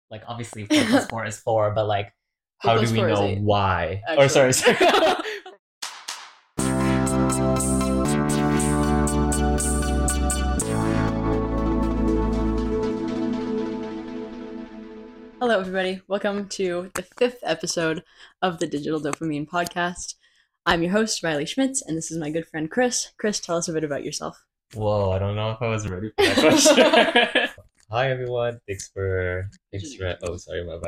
Like obviously 4 plus 4 is 4, but like Four how plus do we four is know eight, why? Or actually. sorry. Hello, everybody. Welcome to the fifth episode of the Digital Dopamine Podcast. I'm your host, Riley Schmitz, and this is my good friend Chris. Chris, tell us a bit about yourself. Whoa, I don't know if I was ready for that question. Hi everyone. Oh, sorry, my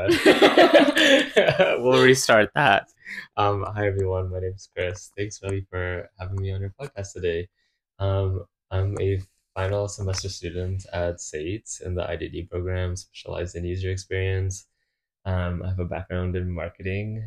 bad. We'll restart that. Hi everyone. My name is Chris. Thanks really for having me on your podcast today. I'm a final semester student at SAIT in the IDD program, specialized in user experience. I have a background in marketing.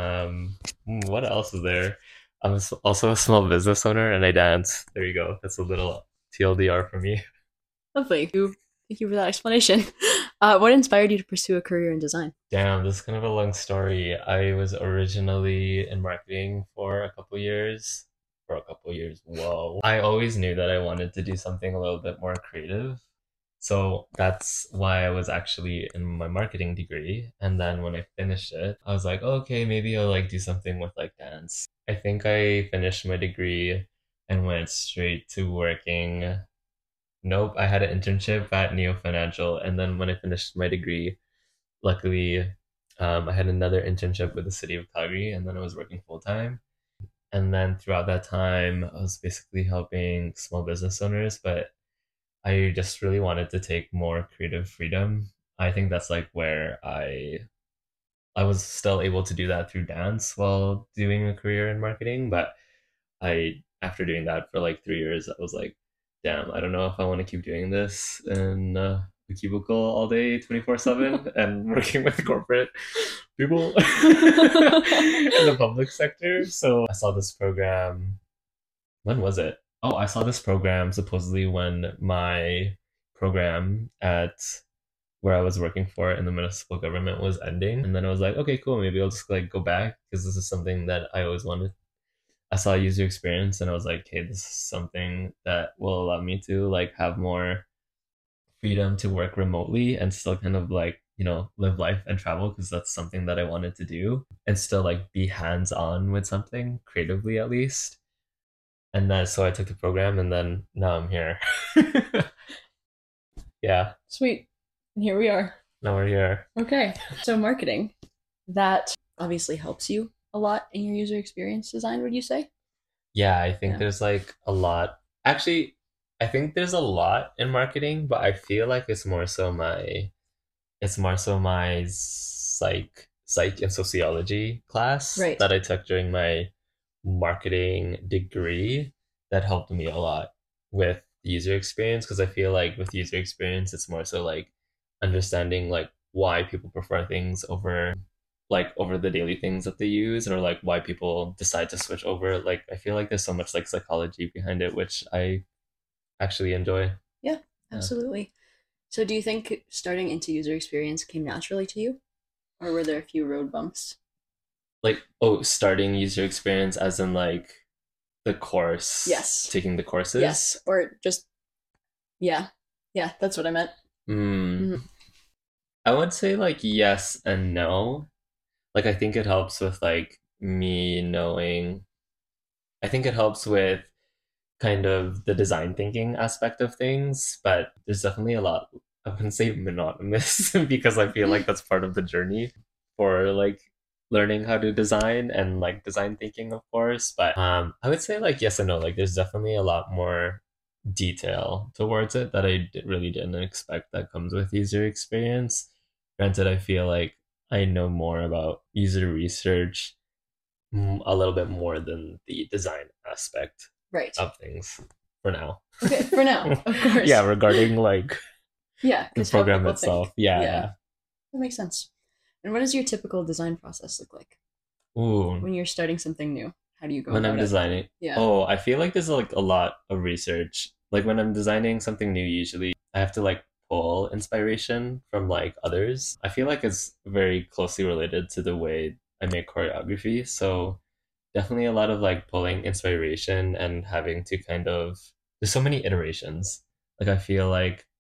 What else is there? Also a small business owner and I dance. There you go. That's a little TLDR for me. Lovely. Thank you for that explanation. What inspired you to pursue a career in design? Damn, this is kind of a long story. I was originally in marketing for a couple years. For a couple years, whoa. I always knew that I wanted to do something a little bit more creative. So that's why I was actually in my marketing degree. And then when I finished it, I was like, okay, maybe I'll like do something with like dance. I think I finished my degree and went straight to working. Nope, I had an internship at Neo Financial. And then when I finished my degree, luckily, I had another internship with the city of Calgary, and then I was working full time. And then throughout that time, I was basically helping small business owners, but I just really wanted to take more creative freedom. I think that's like where I was still able to do that through dance while doing a career in marketing, but I after doing that for like 3 years, I was like, damn, I don't know if I want to keep doing this in the cubicle all day, 24/7, and working with corporate people in the public sector. So I saw this program. When was it? Oh, I saw this program supposedly when my program at where I was working for in the municipal government was ending. And then I was like, okay, cool. Maybe I'll just like go back because this is something that I always wanted. I saw user experience and I was like, hey, this is something that will allow me to like have more freedom to work remotely and still kind of like, live life and travel because that's something that I wanted to do and still like be hands on with something creatively at least. And then so I took the program and then now I'm here. Yeah, Sweet. And here we are. now we're here. Okay. So, marketing, that obviously helps you a lot in your user experience design, would you say? Yeah, I think Yeah. there's like a lot. Actually, I think there's a lot in marketing, but I feel like it's more so my psych and sociology class Right. that I took during my marketing degree that helped me a lot with user experience because I feel like with user experience it's more so like understanding like why people prefer things over the daily things that they use or like why people decide to switch over. Like I feel like there's so much like psychology behind it which I actually enjoy. Yeah, Yeah. absolutely. So, do you think starting into user experience came naturally to you, or were there a few road bumps? Like oh, starting user experience as in like the course, Yes. taking the courses. Yes. Or just, yeah. Yeah, that's what I meant. Hmm. Mhm. I would say like yes and no. Like I think it helps with like me knowing. I think it helps with kind of the design thinking aspect of things, but there's definitely a lot. I wouldn't say monotonous because I feel like that's part of the journey for like learning how to design and like design thinking, of course. But I would say like yes and no. Like there's definitely a lot more detail towards it that really didn't expect that comes with user experience. Granted, I feel like I know more about user research a little bit more than the design aspect Right. of things for now. Okay, for now, of Yeah, course. regarding like Yeah, the because how program people itself. think. Yeah, Yeah, yeah. that makes sense. And what does your typical design process look like Ooh, when you're starting something new? How do you go when I'm about it? designing, Yeah. oh, I feel like there's like a lot of research. Like when I'm designing something new, usually I have to like pull inspiration from like others. I feel like it's very closely related to the way I make choreography. So definitely a lot of like pulling inspiration and having to kind of there's so many iterations. Like I feel like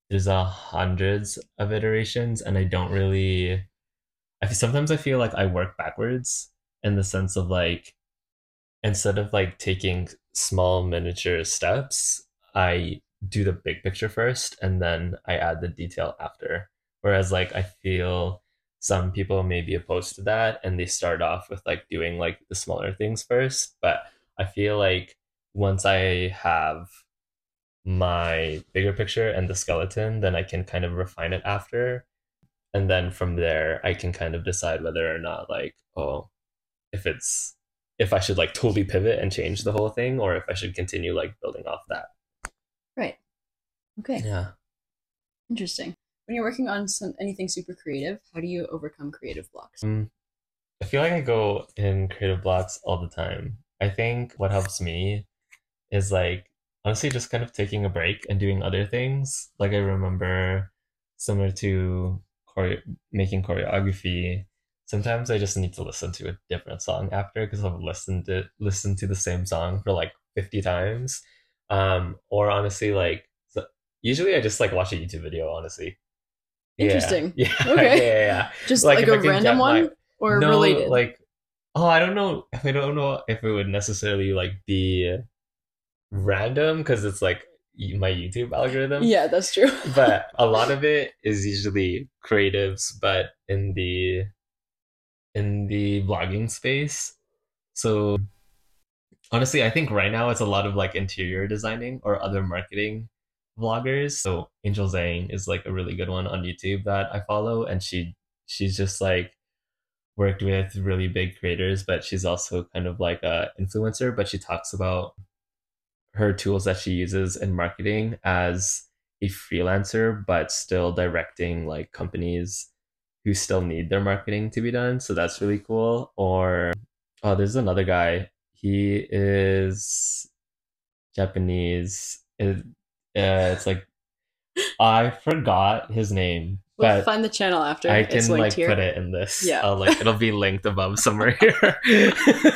there's hundreds of iterations, and I don't really. Sometimes I feel like I work backwards in the sense of like instead of like taking small miniature steps, I do the big picture first and then I add the detail after. Whereas like I feel some people may be opposed to that and they start off with like doing like the smaller things first. But I feel like once I have my bigger picture and the skeleton, then I can kind of refine it after. And then from there, I can kind of decide whether or not like, oh, if it's if I should like totally pivot and change the whole thing or if I should continue like building off that. Right. Okay. Yeah. Interesting. When you're working on anything super creative, how do you overcome creative blocks? I feel like I go in creative blocks all the time. I think what helps me is like honestly just kind of taking a break and doing other things. Like I remember similar to making choreography, sometimes I just need to listen to a different song after because I've listened to the same song for like 50 times. Or honestly like usually I just like watch a YouTube video, honestly. Yeah. Interesting. Yeah. Yeah, Okay. yeah, yeah. Just Like like if a I can random get my one or no, related? like oh, I don't know if it would necessarily like be random because it's like my YouTube algorithm, Yeah, that's true. but a lot of it is usually creatives, but in the vlogging space. So honestly, I think right now it's a lot of like interior designing or other marketing vloggers. So Angel Zhang is like a really good one on YouTube that I follow, and she's just like worked with really big creators, but she's also kind of like a influencer. But she talks about her tools that she uses in marketing as a freelancer, but still directing like companies who still need their marketing to be done. So that's really cool. Or oh, there's another guy. He is Japanese. It's like I forgot his name, We'll but find the channel after. I It's can linked like put here. it in this. Yeah. Like it'll be linked above somewhere here.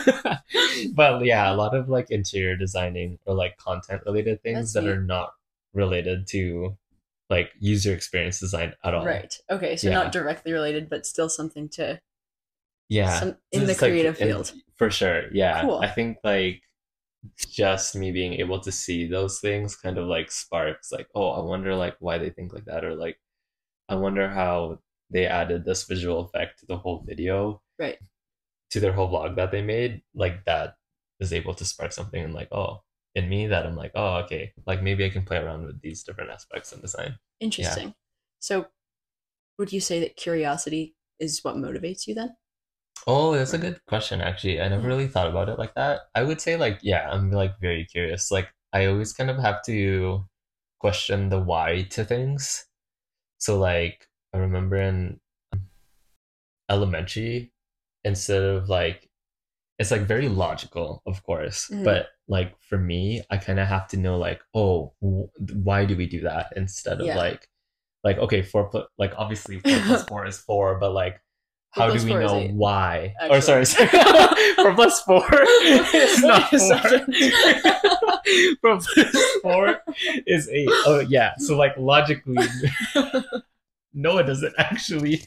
But yeah, a lot of like interior designing or like content related things That's that neat. are not related to like user experience design at all. Right. Okay, so not Yeah. directly related, but still something to Yeah. some So in the it's like creative and field. for sure. Yeah. I Cool. think like just me being able to see those things kind of like sparks like, oh, I wonder like why they think like that or like I wonder how they added this visual effect to the whole video Right. to their whole vlog that they made, like that is able to spark something and like, oh, in me that I'm like, oh, okay, like maybe I can play around with these different aspects in design. Yeah. Interesting. So, would you say that curiosity is what motivates you then? Oh, that's a good question, actually. I never Yeah. really thought about it like that. I would say like, yeah, I'm like very curious. Like I always kind of have to question the why to things. So like I remember in elementary, instead of like it's like very logical, of course, Mhm. but like for me, I kind of have to know like, oh, why do we do that instead of Yeah. like okay, like obviously 4 plus 4 is 4, but like Four how do plus we four is know eight, why? Or actually. sorry, 4 plus 4 is not Wait a 4. second. 4 plus 4 is 8. Oh yeah, so like logically, no, it doesn't actually.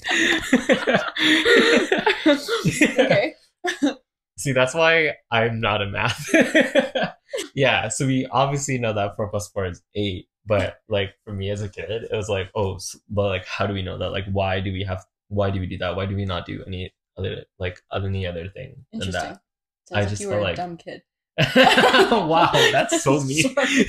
Okay. See, that's why I'm not a math. Yeah, so we obviously know that 4 plus 4 is 8, but like for me as a kid, it was like, oh, but like, how do we know that? Like, why do we do that? Why do we not do any other thing than Interesting. that? Sounds I like just you were felt a like, dumb kid. wow, that's so mean.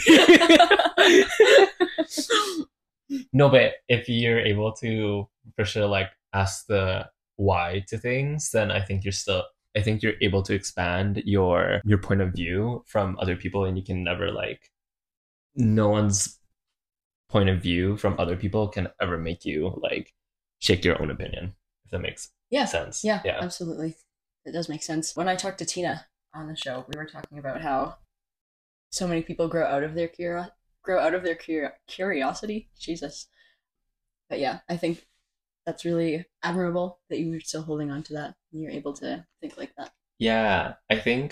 No, but if you're able to for sure like ask the why to things, then I think you're able to expand your point of view from other people and you can never like no one's point of view from other people can ever make you like shake your own opinion, if that makes Yeah. sense. Yeah, Yeah. absolutely. It does make sense. When I talked to Tina on the show, we were talking about how so many people grow out of their curiosity. Jesus. But yeah, I think that's really admirable that you were still holding on to that and you're able to think like that. Yeah.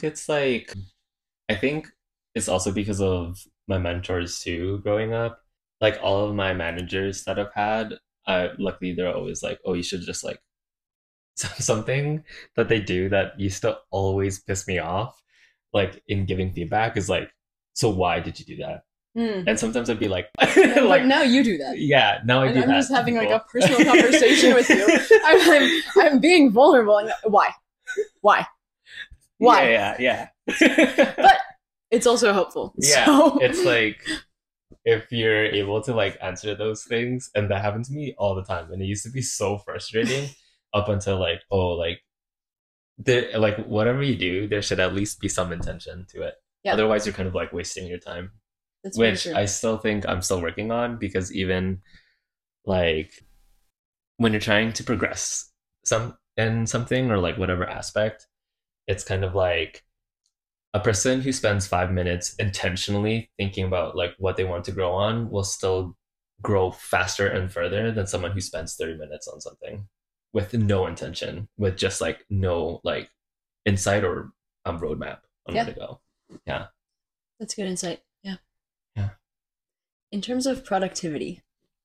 I think it's also because of my mentors too growing up. like all of my managers that I've had, luckily they're always like, oh, you should just like something that they do that used to always piss me off, like in giving feedback is like, so why did you do that? Hmm. And sometimes I'd be like, But like, now you do that. yeah, now I And do I'm that just to having like a people. personal conversation with you. I'm being vulnerable. And why? Why? Why? Yeah, yeah, yeah. But it's also helpful. Yeah, So it's like if you're able to like answer those things, and that happened to me all the time, and it used to be so frustrating up until like, oh, like there, like whatever you do, there should at least be some intention to it. yeah, Otherwise, you're kind of like wasting your time, that's very which true. I still think I'm still working on because even like when you're trying to progress some in something or like whatever aspect, it's kind of like a person who spends 5 minutes intentionally thinking about like what they want to grow on will still grow faster and further than someone who spends 30 minutes on something with no intention, with just like no like insight or roadmap on where Yeah, to go. Yeah. that's good insight. Yeah. Yeah. In terms of productivity,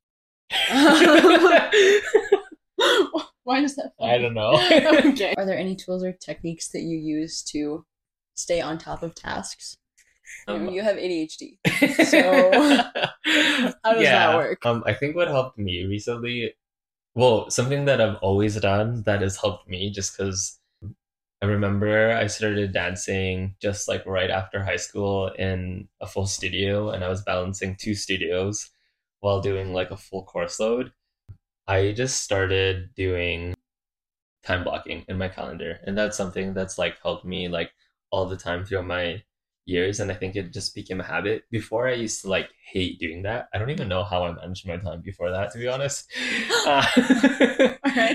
why is that I funny? don't know. Okay. Are there any tools or techniques that you use to stay on top of tasks? You have ADHD. So how does that Yeah. work? I think what helped me recently, well, something that I've always done that has helped me just because I remember I started dancing just like right after high school in a full studio, and I was balancing two studios while doing like a full course load. I just started doing time blocking in my calendar, and that's something that's like helped me like all the time throughout my years, and I think it just became a habit. Before I used to like hate doing that. I don't even know how I managed my time before that, to be honest. All right.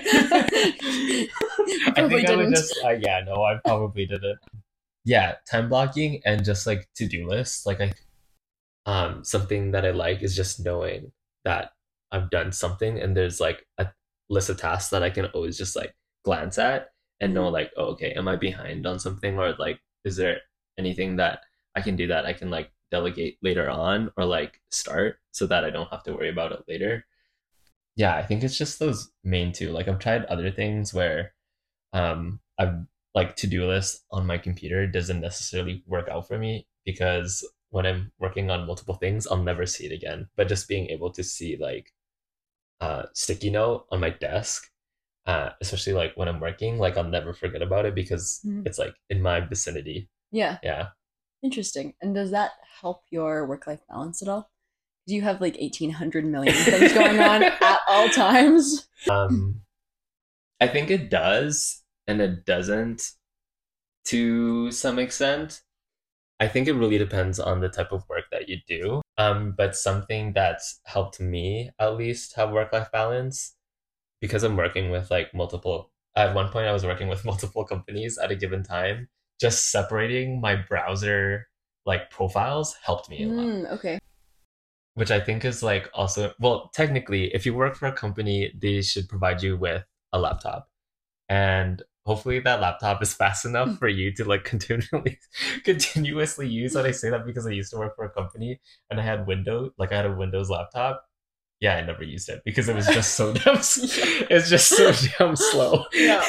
You I probably think I would didn't. just yeah, no, I probably did it. Yeah, time blocking and just like to-do lists. Like I something that I like is just knowing that I've done something and there's like a list of tasks that I can always just like glance at and know Mhm. like, oh, okay, am I behind on something, or like is there anything that I can do that I can like delegate later on or like start so that I don't have to worry about it later. Yeah, I think it's just those main two. Like I've tried other things where I've like to-do list on my computer doesn't necessarily work out for me because when I'm working on multiple things, I'll never see it again. But just being able to see like sticky note on my desk, especially like when I'm working, like I'll never forget about it because Mhm. it's like in my vicinity. Yeah, Yeah. interesting. And does that help your work-life balance at all? Do you have like 1,800 million things going on at all times? Um, I think it does and it doesn't to some extent. I think it really depends on the type of work that you do. But something that's helped me at least have work-life balance because I'm working with like multiple. At one point, I was working with multiple companies at a given time. Just separating my browser like profiles helped me a lot, Okay. which I think is like also well, technically, if you work for a company, they should provide you with a laptop, and hopefully that laptop is fast enough for you to like continuously use. And I say that because I used to work for a company and I had a Windows laptop. Yeah, I never used it because it was just so damn it's just so damn slow. Yeah.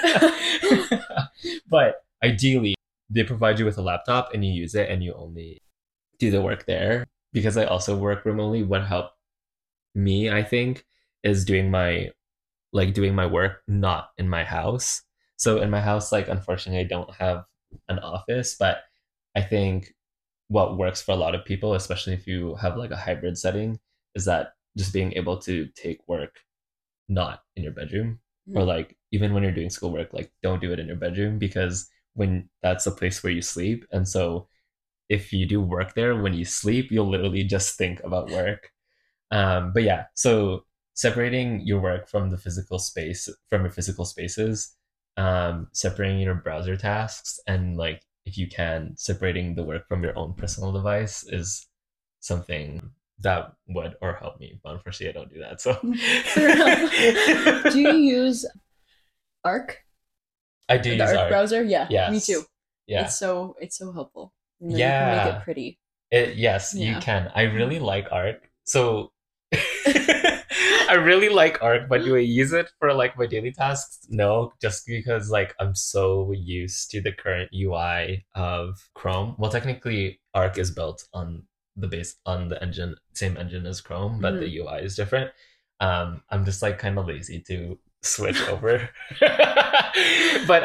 But ideally they provide you with a laptop and you use it and you only do the work there. Because I also work remotely, what helped me, I think, is doing my work not in my house. So in my house, like unfortunately, I don't have an office, but I think what works for a lot of people, especially if you have like a hybrid setting, is that just being able to take work not in your bedroom, or Mhm. like even when you're doing schoolwork, like don't do it in your bedroom because when that's the place where you sleep. And so if you do work there when you sleep, you'll literally just think about work. But yeah, so separating your work from the physical space from your physical spaces, separating your browser tasks, and like if you can, separating the work from your own personal device is something that would or help me. But unfortunately, I don't do that. So Fair enough. Do you use Arc? I do The use Arc Arc. browser? Yeah, me too. Yes. Yeah. It's so helpful. And then you can make it Yeah. pretty. Yes, you Yeah. can. I really like Arc So I really like Arc, but do I use it for like my daily tasks? No, just because like I'm so used to the current UI of Chrome. Well, technically Arc is built on the base on the engine, same engine as Chrome, but the Mhm. UI is different. I'm just like kind of lazy to switch over. But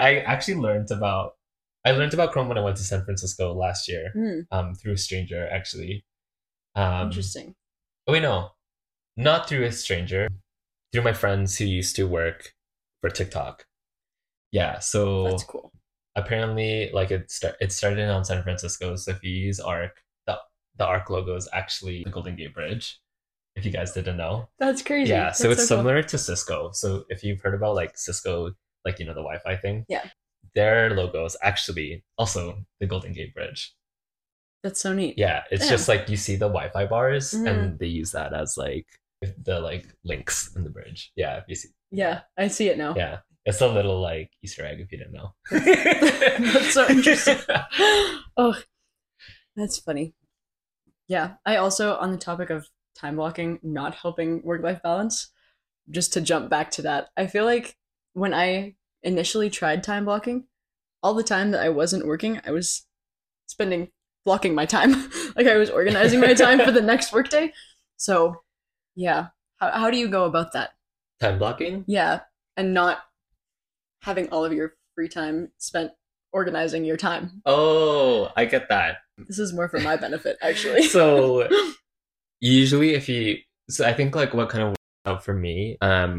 I learned about Chrome when I went to San Francisco last year, Mm, through a stranger actually. Um, interesting. oh wait, no, not through a stranger, through my friends who used to work for TikTok. Yeah, That's so cool. apparently, like it started on San Francisco. So if you use Arc, the Arc logo is actually the Golden Gate Bridge. If you guys didn't know, That's yeah. crazy. So That's it's so cool. similar to Cisco. So if you've heard about like Cisco, like the Wi-Fi thing, Yeah, their logo is actually also the Golden Gate Bridge. that's so neat. Yeah, it's just Damn. like you see the Wi-Fi bars, Mm, and they use that as like the like links in the bridge. Yeah, if you see. Yeah, yeah, I see it now. yeah. It's a little like Easter egg if you didn't know. That's that's so interesting. Oh, that's funny. Yeah, I also on the topic of time blocking not helping work-life balance, just to jump back to that. I feel like when I initially tried time blocking, all the time that I wasn't working, I was spending blocking my time. Like I was organizing my time for the next workday. So, yeah. How do you go about that? Time blocking? Yeah, and not having all of your free time spent organizing your time. Oh, I get that. This is more for my benefit, actually. So usually if you so I think like what kind of works out for me,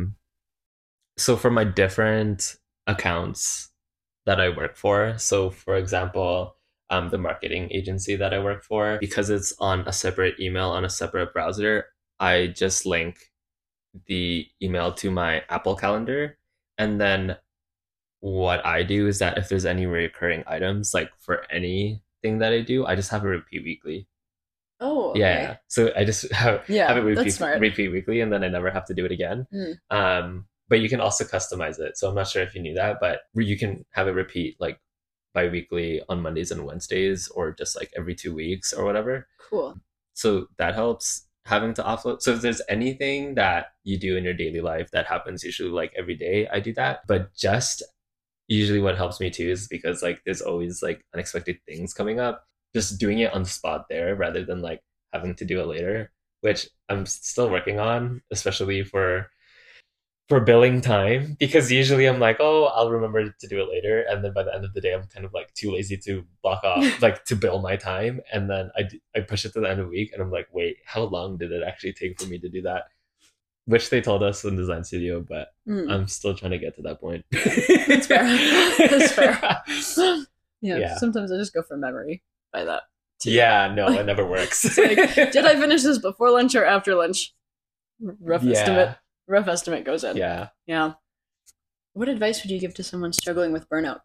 so for my different accounts that I work for, so for example, the marketing agency that I work for, because it's on a separate email on a separate browser, I just link the email to my Apple Calendar. And then what I do is that if there's any recurring items, like for anything that I do, I just have a repeat weekly. Oh, Yeah, okay. yeah. So I just have it Yeah, that's smart. repeat weekly, and then I never have to do it again. Mm, But you can also customize it. So I'm not sure if you knew that, but you can have it repeat like bi-weekly on Mondays and Wednesdays, or just like every 2 weeks or whatever. cool. So that helps having to offload. So if there's anything that you do in your daily life that happens usually like every day, I do that. But just usually what helps me too is because like there's always like unexpected things coming up. Just doing it on the spot there rather than like having to do it later, which I'm still working on, especially for billing time, because usually I'm like, oh, I'll remember to do it later, and then by the end of the day I'm kind of like too lazy to block off like to bill my time, and then I push it to the end of the week and I'm like, wait, how long did it actually take for me to do that, which they told us in design studio, but Mm, I'm still trying to get to that point. yeah, that's fair. That's fair. Yeah, Yeah, sometimes I just go for memory by that too. yeah, no, it Like, never works. it's like, did I finish this before lunch or after lunch? Rough estimate. Yeah, Rough estimate goes in. yeah. Yeah. What advice would you give to someone struggling with burnout?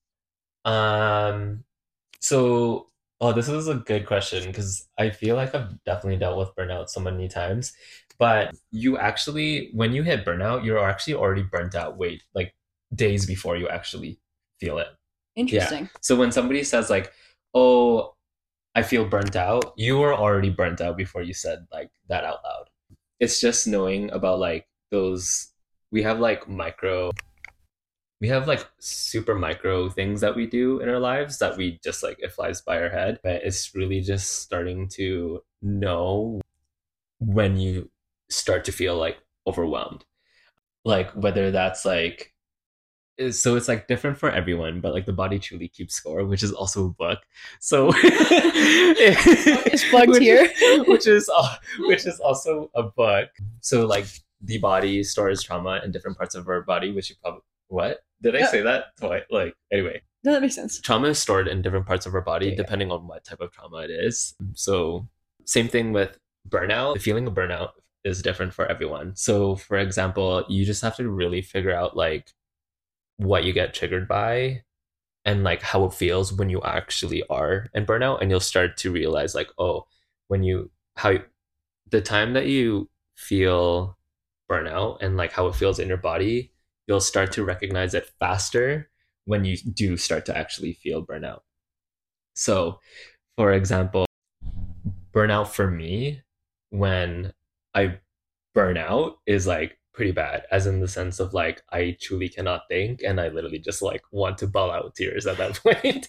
um So, oh, this is a good question because I feel like I've definitely dealt with burnout so many times. But you actually, when you hit burnout, you're actually already burnt out. Wait, like days before you actually feel it. Yeah. Interesting. So when somebody says like, "Oh, I feel burnt out," you were already burnt out before you said like that out loud. It's just knowing about like those. We have like we have like super micro things that we do in our lives that we just like it flies by our head, but it's really just starting to know when you start to feel like overwhelmed, like whether that's like so it's like different for everyone, but like the body truly keeps score, which is also a book. So Is plugged which, here. which is also a book. So like the body stores trauma in different parts of our body, which you probably what did I Yeah, say that twice? Like anyway, no, that makes sense. trauma is stored in different parts of our body There you depending on what type of trauma it is. So same thing with burnout. The feeling of burnout is different for everyone. So for example, you just have to really figure out like what you get triggered by and like how it feels when you actually are in burnout, and you'll start to realize like, oh, when you how the time that you feel burnout and like how it feels in your body, you'll start to recognize it faster when you do start to actually feel burnout. So for example, burnout for me when I burn out is like pretty bad, as in the sense of like I truly cannot think and I literally just like want to bawl out tears at that point.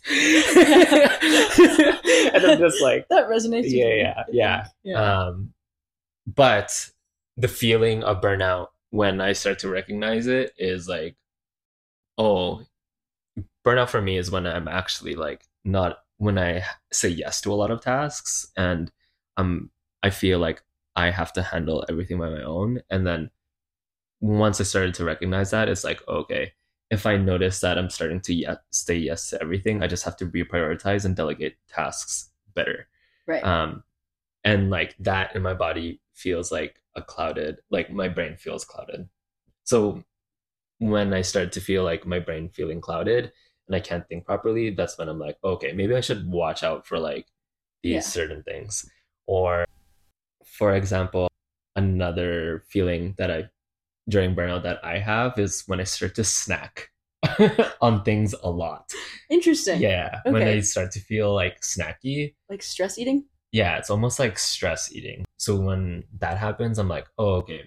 And I'm just like, That resonates with yeah, me, yeah, I think. yeah. Yeah. But the feeling of burnout when I start to recognize it is like, oh, burnout for me is when I'm actually like not when I say yes to a lot of tasks and I feel like I have to handle everything by my own. And then once I started to recognize that, it's like, okay, if I notice that I'm starting to say yes to everything, I just have to reprioritize and delegate tasks better. Right. Um, and like that in my body feels like a clouded, like my brain feels clouded. So when I start to feel like my brain feeling clouded and I can't think properly, that's when I'm like, okay, maybe I should watch out for like these Yeah. certain things. Or for example, another feeling that I during burnout that I have is when I start to snack on things a lot. Interesting. Yeah, when I Okay. start to feel like snacky, Like stress eating? yeah, it's almost like stress eating. So when that happens, I'm like, oh, okay,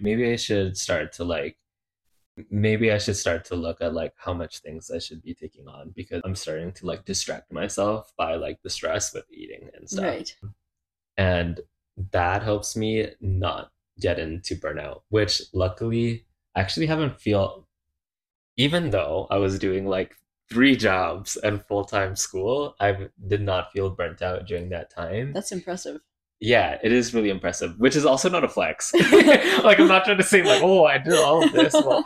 maybe I should start to look at like how much things I should be taking on because I'm starting to like distract myself by like the stress with eating and stuff. Right. And that helps me not get into burnout, which luckily I actually haven't feel even though I was doing like three jobs and full-time school, I did not feel burnt out during that time. That's impressive. Yeah, it is really impressive, which is also not a flex. Like I'm not trying to say like, oh, I did all of this. Well,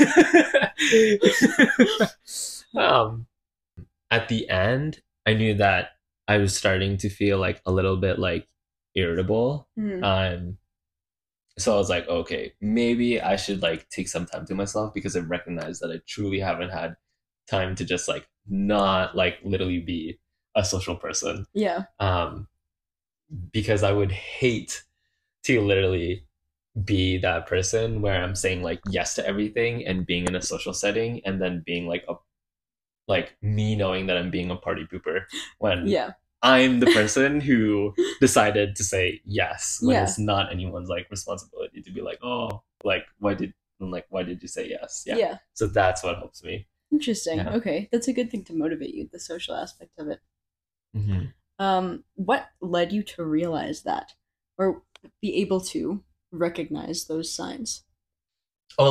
um, at the end, I knew that I was starting to feel like a little bit like irritable. Hmm. So I was like, okay, maybe I should like take some time to myself because I recognize that I truly haven't had time to just like not like literally be a social person. Yeah. Um, because I would hate to literally be that person where I'm saying like yes to everything and being in a social setting and then being like me knowing that I'm being a party pooper when Yeah. I'm the person who decided to say yes when Yeah. it's not anyone's like responsibility to be like, oh, like why did you say yes? Yeah. Yeah. So that's what helps me. Interesting. Yeah. Okay. That's a good thing to motivate you, the social aspect of it. Hmm. What led you to realize that or be able to recognize those signs? Oh,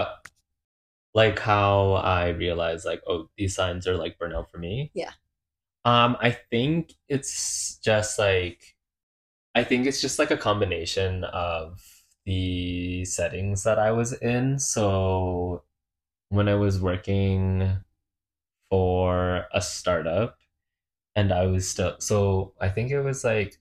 like how I realized like, oh, these signs are like burnout for me. Yeah. I think it's just like I think it's just like a combination of the settings that I was in. So when I was working for a startup and I was still so I think it was like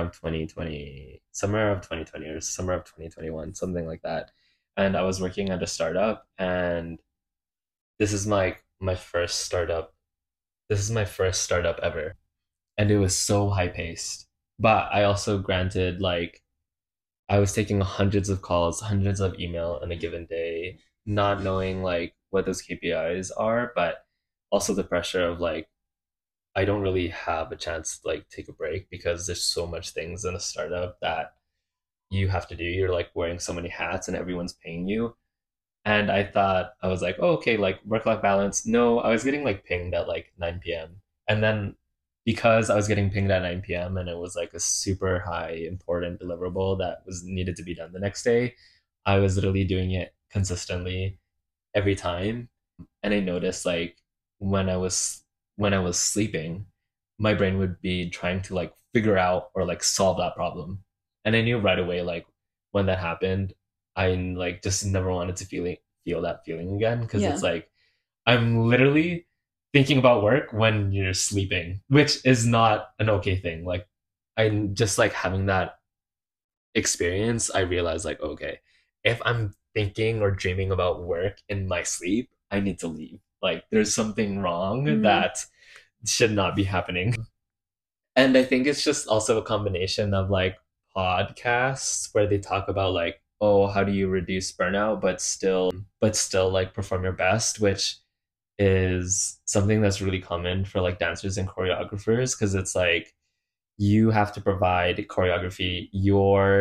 summer of 2020 or summer of 2021, something like that. And I was working at a startup and this is my first startup. This is my first startup ever. And it was so high paced. But I also granted like I was taking hundreds of calls, hundreds of email in a given day, not knowing like what those KPIs are, but also the pressure of like I don't really have a chance to like take a break because there's so much things in a startup that you have to do. You're like wearing so many hats and everyone's paying you. And I thought I was like, oh, okay, like work life balance. No, I was getting like pinged at like 9 p.m. And then because I was getting pinged at 9 p.m. and it was like a super high important deliverable that was needed to be done the next day, I was literally doing it consistently every time. And I noticed like when I was when I was sleeping, my brain would be trying to like figure out or like solve that problem. And I knew right away like when that happened, I like just never wanted to feel that feeling again because Yeah. it's like I'm literally thinking about work when you're sleeping, which is not an okay thing. Like I just like having that experience, I realized like, okay, if I'm thinking or dreaming about work in my sleep, I need to leave. Like there's something wrong Hmm. that should not be happening. And I think it's just also a combination of like podcasts where they talk about like, oh, how do you reduce burnout but still like perform your best, which is something that's really common for like dancers and choreographers because it's like you have to provide choreography your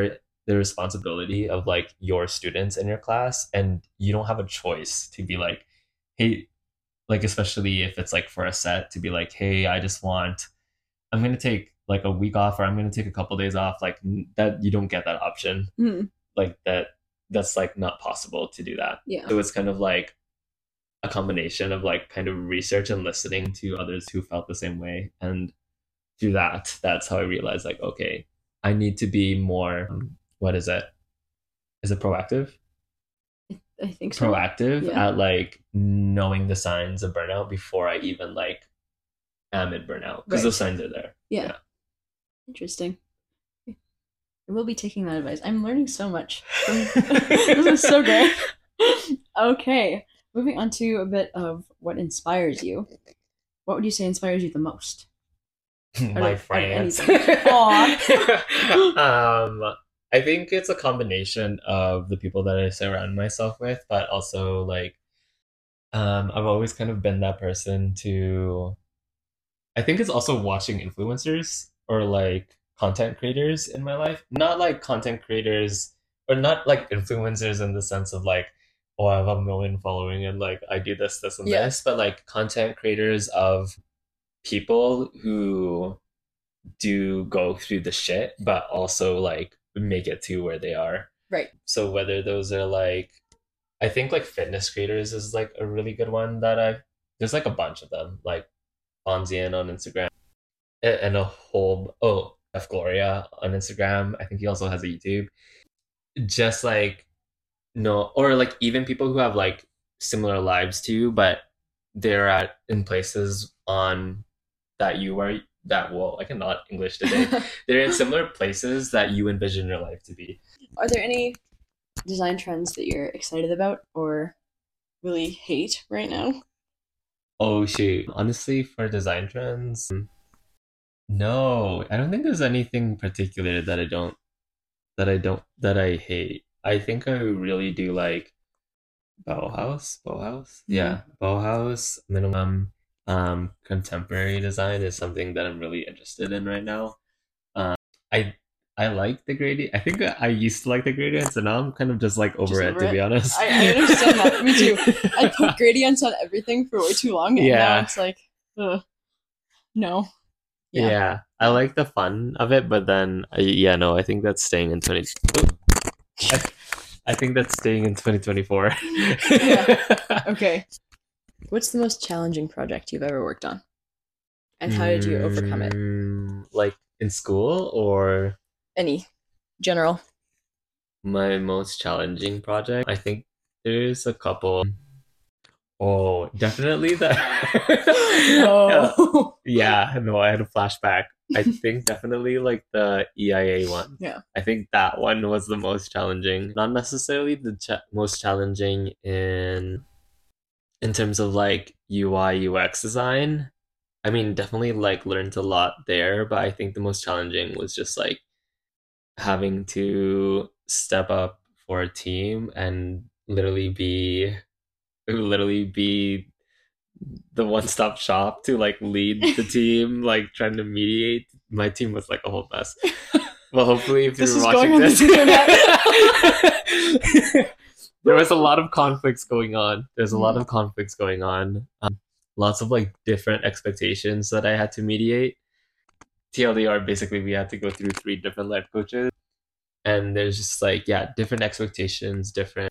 the responsibility of like your students in your class, and you don't have a choice to be like, hey, like especially if it's like for a set, to be like, hey, I'm gonna take like a week off, or I'm gonna take a couple days off, like that. You don't get that option. Like that's like not possible to do that. Yeah. So it's kind of like a combination of like kind of research and listening to others who felt the same way, and through that's how I realized like, okay, I need to be more, what is it, is it proactive, I think so. proactive Yeah. at like knowing the signs of burnout before I even like am in burnout, because Right. those signs are there. Yeah. Interesting. I will be taking that advice. I'm learning so much. This is so great. Okay, moving on to a bit of what inspires you. What would you say inspires you the most? My friends. anything. I think it's a combination of the people that I surround myself with, but also like I've always kind of been that person to, I think it's also watching influencers or like content creators in my life. Not like content creators, or not like influencers in the sense of like, oh, I have 1 million following and like I do this, this, and Yeah. this, but like content creators of people who do go through the shit, but also like make it to where they are. Right. So whether those are like, I think like fitness creators is like a really good one that there's like a bunch of them, like Fonzian on Instagram, and a whole, F Gloria on Instagram. I think he also has a YouTube. Just like, no, or like even people who have like similar lives to you, but they're at in places on that you are, that, well, I cannot English today. They're in similar places that you envision your life to be. Are there any design trends that you're excited about or really hate right now? Oh shoot. Honestly, for design trends, no, I don't think there's anything particular that I hate. I think I really do like Bauhaus. Bauhaus? Yeah. Bauhaus, minimum. Contemporary design is something that I'm really interested in right now. I I like the gradient. I think I used to like the gradients, and now I'm kind of just like over Just it, over to it? be honest. I understand that. Me too. I put gradients on everything for way too long, and now Yeah. it's like, ugh, no. Yeah. I like the fun of it, but then yeah, no, I think that's staying in 20. I think that's staying in 2024. Okay. What's the most challenging project you've ever worked on? And how did you overcome it? Like in school, or Any general? my most challenging project? I think there's a couple. Oh, definitely that. No. Yeah, no, I had a flashback. I think definitely like the EIA one. Yeah. I think that one was the most challenging. Not necessarily the most challenging in terms of like UI UX design. I mean, definitely like learned a lot there, but I think the most challenging was just like having to step up for a team and literally be the one-stop shop to like lead the team, like trying to mediate. My team was like a whole mess. Well, hopefully if This you're is watching going on this, the internet. there was a lot of conflicts going on. There's a lot of conflicts going on. Lots of like different expectations that I had to mediate. TLDR, basically we had to go through 3 different life coaches, and there's just like, yeah, different expectations, different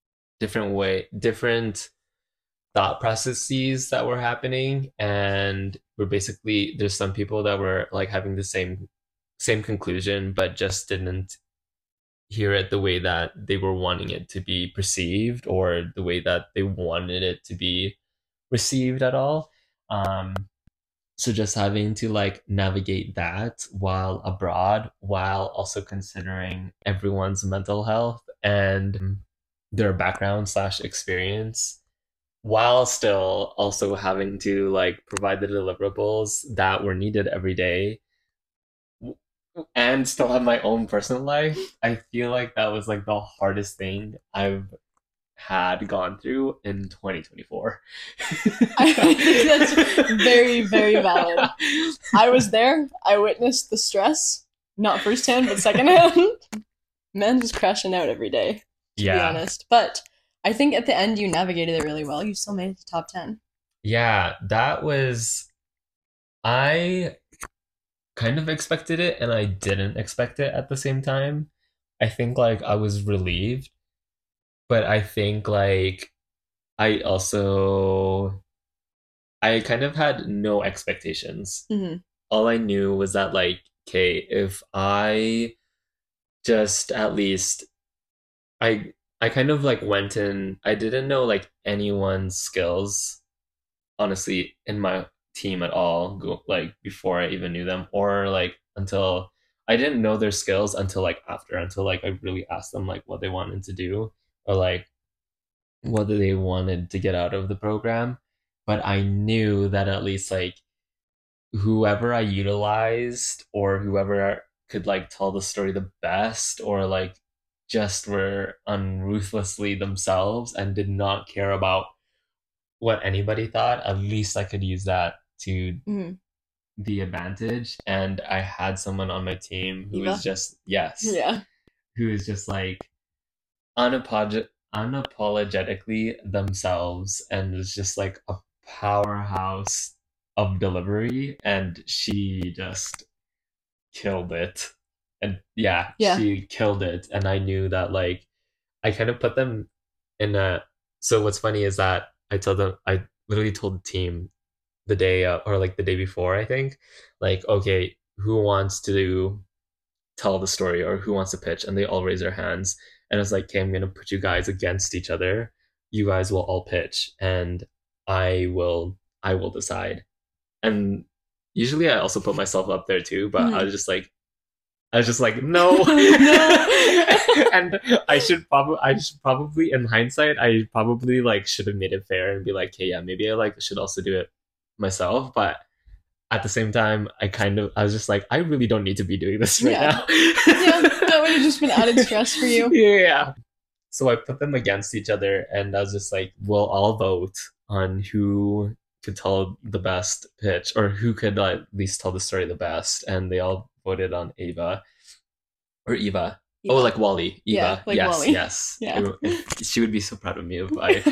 thought processes that were happening, and we're basically, there's some people that were like having the same conclusion, but just didn't hear it the way that they were wanting it to be perceived, or the way that they wanted it to be received at all. So just having to like navigate that while abroad, while also considering everyone's mental health and their background slash experience, while still also having to like provide the deliverables that were needed every day, and still have my own personal life. I feel like that was like the hardest thing I've had gone through in 2024. I think that's very, very valid. I was there. I witnessed the stress, not firsthand, but secondhand. Man just crashing out every day, to be Yeah. honest. But I think at the end you navigated it really well. You still made it to top 10. Yeah, that was I kind of expected it and I didn't expect it at the same time. I think like I was relieved, but I think like I also I kind of had no expectations. Hmm. All I knew was that like, okay, if I just at least I kind of like went in, I didn't know like anyone's skills honestly in my team at all like before I even knew them or like until I didn't know their skills until like after until like I really asked them like what they wanted to do or like what they wanted to get out of the program. But I knew that at least like whoever I utilized or whoever could like tell the story the best or like just were unruthlessly themselves and did not care about what anybody thought, at least I could use that to Hmm. the advantage. And I had someone on my team who was Eva? just, yes, Yeah. who is just like unapologetically themselves and is just like a powerhouse of delivery. And she just killed it. And yeah, Yeah. she killed it. And I knew that like I kind of put them in a. So what's funny is that I told them I literally told the team the day or like the day before I think like okay who wants to tell the story or who wants to pitch and they all raise their hands and it's like okay I'm gonna put you guys against each other, you guys will all pitch and I will decide. And usually I also put myself up there too but Hmm. I was just like, no. No. And I should probably in hindsight, I probably like should have made it fair and be like, hey, yeah, maybe I like should also do it myself. But at the same time, I was just like, I really don't need to be doing this right Yeah. now. Yeah. That would have just been added stress for you. Yeah. So I put them against each other and I was just like, we'll all vote on who could tell the best pitch or who could at least tell the story the best. And they all voted on Ava or Eva. Oh, Eva. like Wally, Yeah, Eva. like Yes, Wally. yes. Yeah. She would be so proud of me if I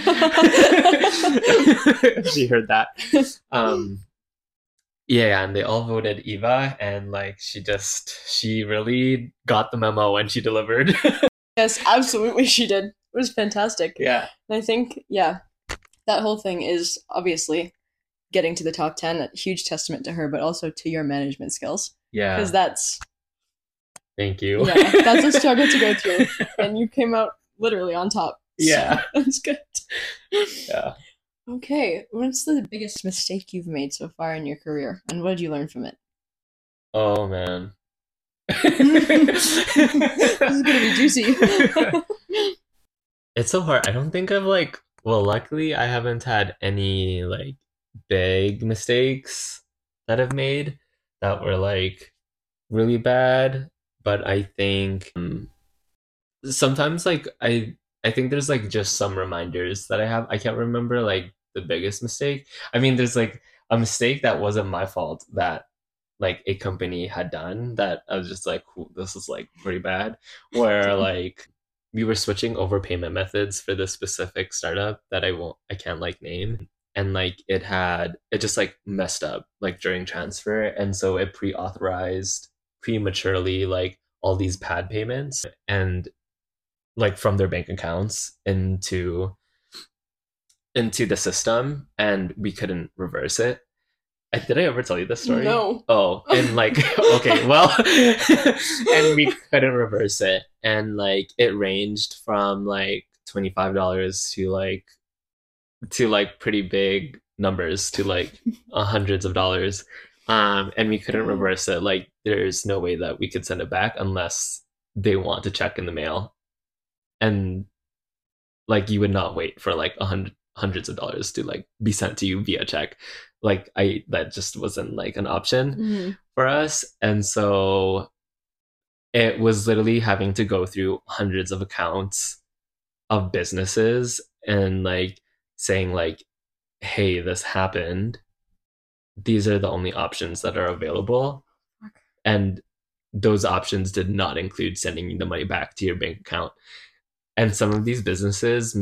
if she heard that. Um, yeah, and they all voted Eva, and like she really got the memo when she delivered. Yes, absolutely she did. It was fantastic. Yeah, And I think, yeah, that whole thing is obviously getting to the top 10, a huge testament to her, but also to your management skills. Because yeah. that's, Thank you. yeah, that's a struggle to go through. And you came out literally on top. So Yeah, that's good. yeah. Okay, what's the biggest mistake you've made so far in your career? And what did you learn from it? Oh man. This is gonna be juicy. It's so hard. I don't think I've like well, luckily I haven't had any like big mistakes that I've made that were like really bad, but I think sometimes like I think there's like just some reminders that I have. I can't remember like the biggest mistake. I mean, there's like a mistake that wasn't my fault that like a company had done that I was just like, this is like pretty bad. Where Damn. like we were switching over payment methods for this specific startup that I can't like name. And like it just like messed up like during transfer. And so it pre-authorized prematurely like all these pad payments and like from their bank accounts into the system and we couldn't reverse it. Did I ever tell you this story? No. Oh, and like, okay, well, and we couldn't reverse it. And like, it ranged from like $25 to like pretty big numbers to like hundreds of dollars. And we couldn't Damn. reverse it. Like, there's no way that we could send it back unless they want to check in the mail. And like, you would not wait for like hundreds of dollars to like be sent to you via check. Like that just wasn't like an option Mhm. for us. And so it was literally having to go through hundreds of accounts of businesses and like saying like, hey, this happened. These are the only options that are available. And those options did not include sending the money back to your bank account. And some of these businesses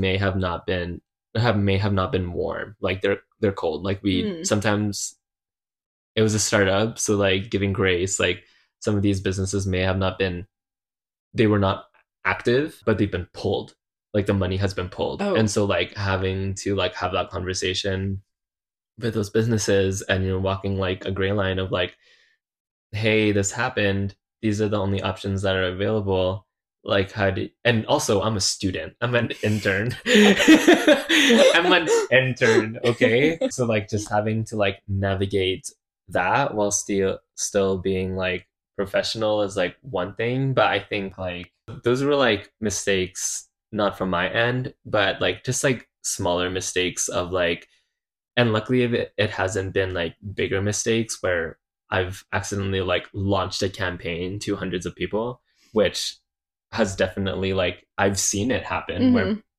may have not been warm. Like they're cold. Like we Mm. sometimes it was a startup, so like giving grace, like some of these businesses may have not been, they were not active, but they've been pulled. Like the money has been pulled. Oh. And so like having to like have that conversation with those businesses, and you're walking like a gray line of like, hey, this happened. These are the only options that are available. Like, how do, and also, I'm a student. I'm an intern. I'm an intern. Okay. So, like, just having to like navigate that while still being like professional is like one thing. But I think like those were like mistakes, not from my end, but like just like smaller mistakes of like, and luckily it hasn't been like bigger mistakes where I've accidentally like launched a campaign to hundreds of people, which has definitely like I've seen it happen where Mhm.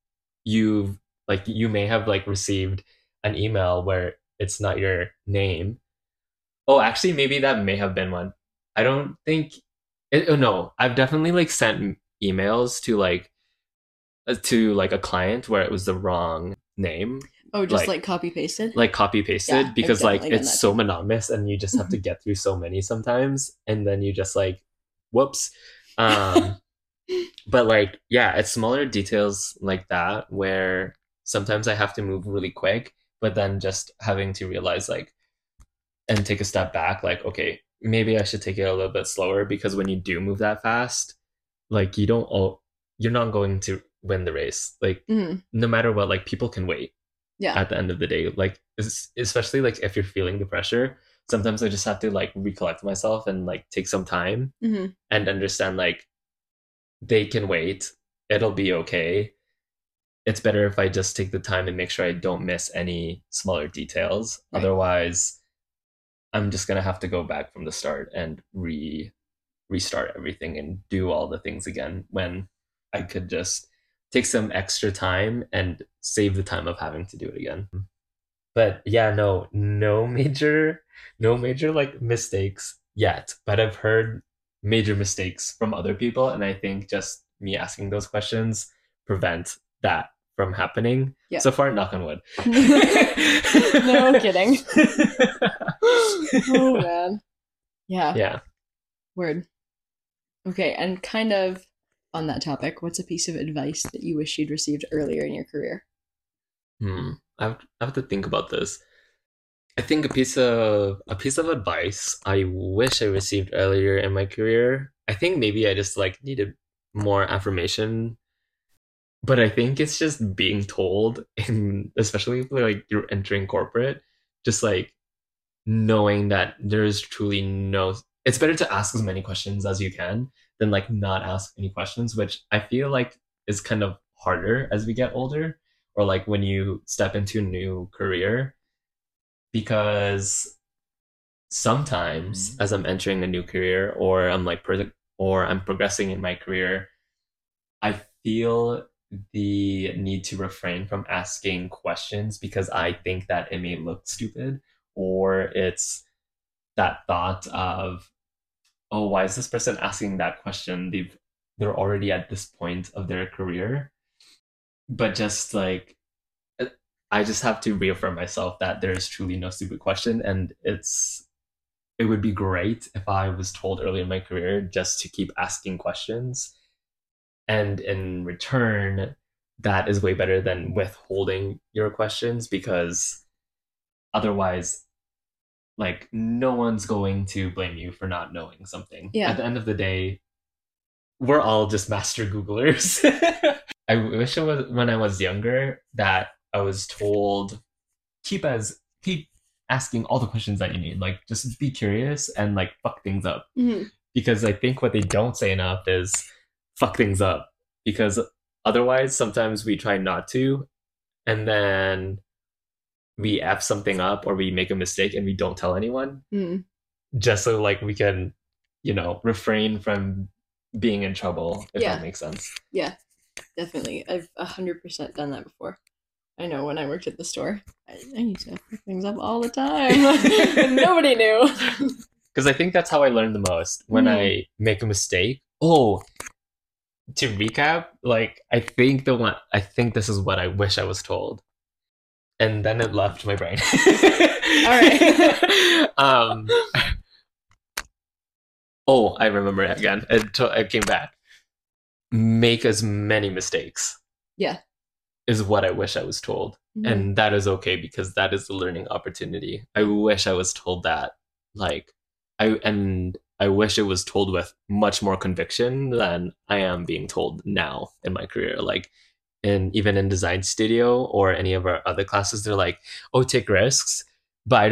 you may have like received an email where it's not your name. Oh, actually, maybe that may have been one. I don't think oh no, I've definitely like sent emails to like a client where it was the wrong name, Oh, just like like copy pasted? copy Yeah, pasted, I've because like definitely done it's that so too. monotonous and you just have to get through so many sometimes, and then you just like whoops. um but like yeah, it's smaller details like that where sometimes I have to move really quick, but then just having to realize like and take a step back, like okay, maybe I should take it a little bit slower, because when you do move that fast, like you're not going to win the race. Like Mhm. no matter what, like people can wait Yeah. at the end of the day. Like especially like if you're feeling the pressure, sometimes I just have to like recollect myself and like take some time Mhm. and understand like they can wait. It'll be okay. It's better if I just take the time and make sure I don't miss any smaller details. Right. Otherwise, I'm just gonna have to go back from the start and restart everything and do all the things again, when I could just take some extra time and save the time of having to do it again. But yeah, no major like mistakes yet, but I've heard major mistakes from other people, and I think just me asking those questions prevent that from happening. Yeah. So far, knock on wood. No kidding. Oh man. Yeah. Yeah. Word. Okay, and kind of on that topic, what's a piece of advice that you wish you'd received earlier in your career? I have to think about this. I think a piece of advice I wish I received earlier in my career. I think maybe I just like needed more affirmation, but I think it's just being told, in especially if like you're entering corporate, just like knowing that there is truly no. It's better to ask as many questions as you can than like not ask any questions, which I feel like is kind of harder as we get older, or like when you step into a new career, because sometimes as I'm entering a new career, or or I'm progressing in my career, I feel the need to refrain from asking questions because I think that it may look stupid, or it's that thought of, oh, why is this person asking that question? They're already at this point of their career. But just like I just have to reaffirm myself that there is truly no stupid question, and it would be great if I was told early in my career just to keep asking questions. And in return, that is way better than withholding your questions, because otherwise, like, no one's going to blame you for not knowing something. At Yeah. the end of the day, we're all just master Googlers. I wish it was when I was younger that I was told keep asking all the questions that you need. Like just be curious and like fuck things up. Mhm. Because I think what they don't say enough is fuck things up. Because otherwise sometimes we try not to, and then we F something up or we make a mistake and we don't tell anyone, Mhm. just so like we can, refrain from being in trouble, if that Yeah. makes sense. Yeah. Definitely. I've 100% done that before. I know when I worked at the store, I used to fuck things up all the time. And nobody knew. because I think that's how I learn the most when I make a mistake. Oh, to recap, like I think this is what I wish I was told, and then it left my brain. All right. Oh, I remember it again. It came back. Make as many mistakes. Yeah. Is what I wish I was told. And that is okay because that is the learning opportunity. I wish I was told that. Like I wish it was told with much more conviction than I am being told now in my career. Like even in design studio or any of our other classes, they're like, oh, take risks. But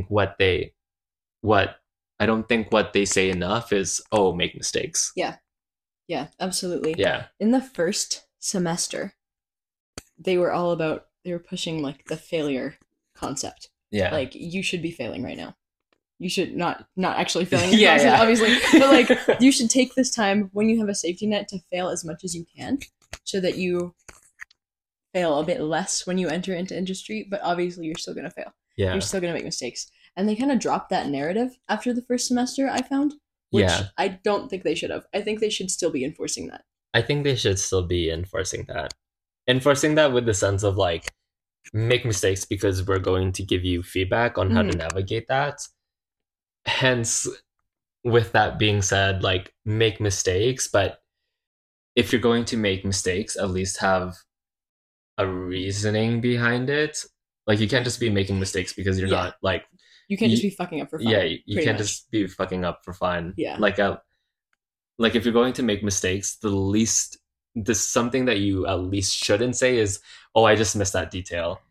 what I don't think what they say enough is, oh, make mistakes. Yeah. Yeah, absolutely. Yeah. In the first semester, they were pushing like the failure concept. Yeah. Like you should be failing right now. You should not actually failing Yeah, classes, yeah. obviously. But like you should take this time when you have a safety net to fail as much as you can so that you fail a bit less when you enter into industry, but obviously you're still gonna fail. Yeah. You're still gonna make mistakes. And they kind of dropped that narrative after the first semester, I found. Which Yeah. I don't think they should have. I think they should still be enforcing that. I think they should still be enforcing that. Enforcing that with the sense of like, make mistakes because we're going to give you feedback on how to navigate that. Hence, with that being said, like, make mistakes, but if you're going to make mistakes, at least have a reasoning behind it. Like, you can't just be making mistakes because you're not like, you can't just be fucking up for fun. Yeah, you can't just be fucking up for fun. Yeah. Like if you're going to make mistakes, something that you at least shouldn't say is, "Oh, I just missed that detail."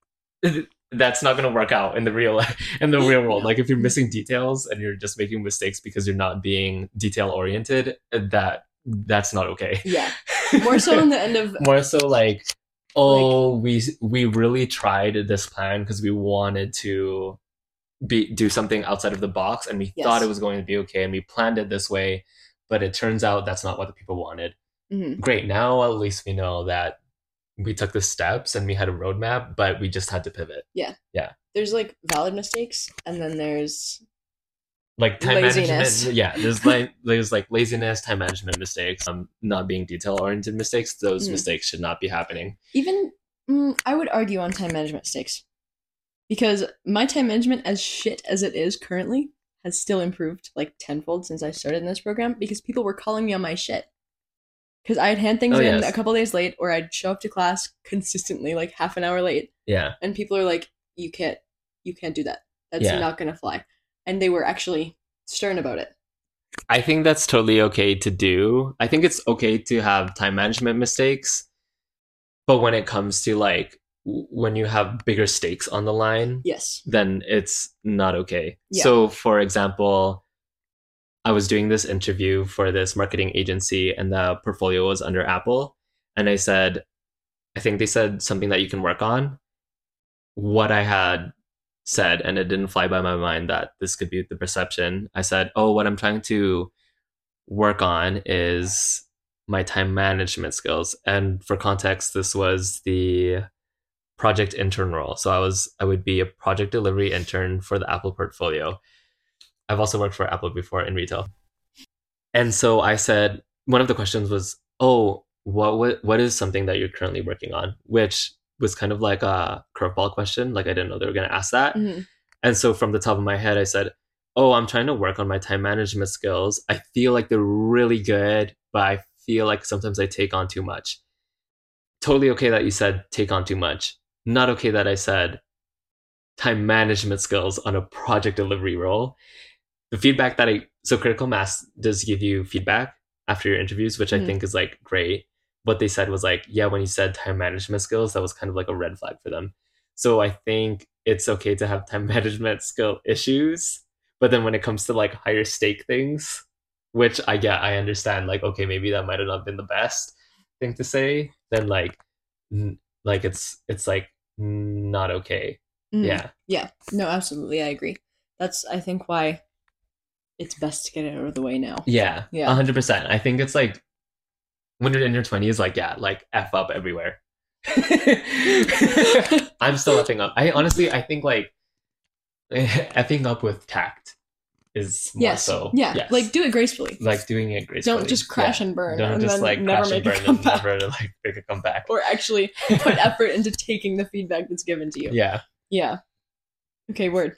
That's not going to work out in the real world. No. Like if you're missing details and you're just making mistakes because you're not being detail oriented, that's not okay. Yeah. More so in the end of more so like, oh, we really tried this plan because we wanted to do something outside of the box and we thought it was going to be okay and we planned it this way, but it turns out that's not what the people wanted. Great, now at least we know that we took the steps and we had a roadmap, but we just had to pivot. Yeah there's like valid mistakes and then there's like time laziness. Management. There's like laziness, time management mistakes, not being detail oriented mistakes. Those mistakes should not be happening. Even I would argue on time management mistakes. Because my time management, as shit as it is currently, has still improved like tenfold since I started in this program because people were calling me on my shit. Because I'd hand things in a couple days late or I'd show up to class consistently like half an hour late. Yeah. And people are like, you can't do that. That's not going to fly. And they were actually stern about it. I think that's totally okay to do. I think it's okay to have time management mistakes. But when it comes to like, when you have bigger stakes on the line, then it's not okay. Yeah. So, for example, I was doing this interview for this marketing agency and the portfolio was under Apple. And I think they said something that you can work on. What I had said, and it didn't fly by my mind that this could be the perception. I said, oh, what I'm trying to work on is my time management skills. And for context, this was the project intern role. So I would be a project delivery intern for the Apple portfolio. I've also worked for Apple before in retail. And so I said, one of the questions was, oh, what is something that you're currently working on? Which was kind of like a curveball question. Like I didn't know they were going to ask that. And so from the top of my head, I said, oh, I'm trying to work on my time management skills. I feel like they're really good, but I feel like sometimes I take on too much. Totally okay that you said take on too much. Not okay that I said time management skills on a project delivery role. The feedback so Critical Mass does give you feedback after your interviews, which I think is like great. What they said was like, yeah, when you said time management skills, that was kind of like a red flag for them. So I think it's okay to have time management skill issues. But then when it comes to like higher stake things, which I understand, like, okay, maybe that might have not been the best thing to say, then like it's like not okay. Yeah. No, absolutely, I agree. That's I think why it's best to get it out of the way now. Yeah 100%. I think it's like when you're in your 20s, like like F up everywhere. I'm still effing up. I think like effing up with tact. is more Yes. so. Yeah. Yes. Like do it gracefully. Like doing it gracefully. Don't just crash Yeah. and burn Don't and just then like never crash and make a burn and comeback. never like make a comeback. Or actually put effort into taking the feedback that's given to you. Yeah. Yeah. Okay, word.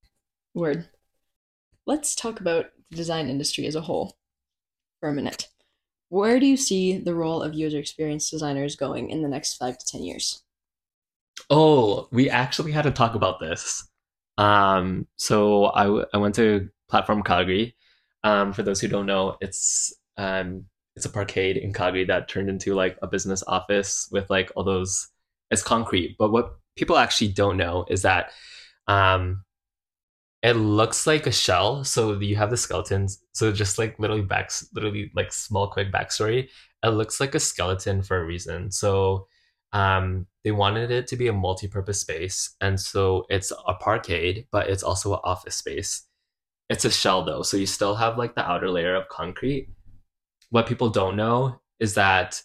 Let's talk about the design industry as a whole for a minute. Where do you see the role of user experience designers going in the next 5 to 10 years? Oh, we actually had to talk about this. So I went to Platform Calgary. For those who don't know, it's a parkade in Calgary that turned into like a business office with like all those. It's concrete, but what people actually don't know is that um, it looks like a shell. So you have the skeletons. So just like literally like small quick backstory. It looks like a skeleton for a reason. So they wanted it to be a multi-purpose space, and so it's a parkade, but it's also an office space. It's a shell though, so you still have like the outer layer of concrete. What people don't know is that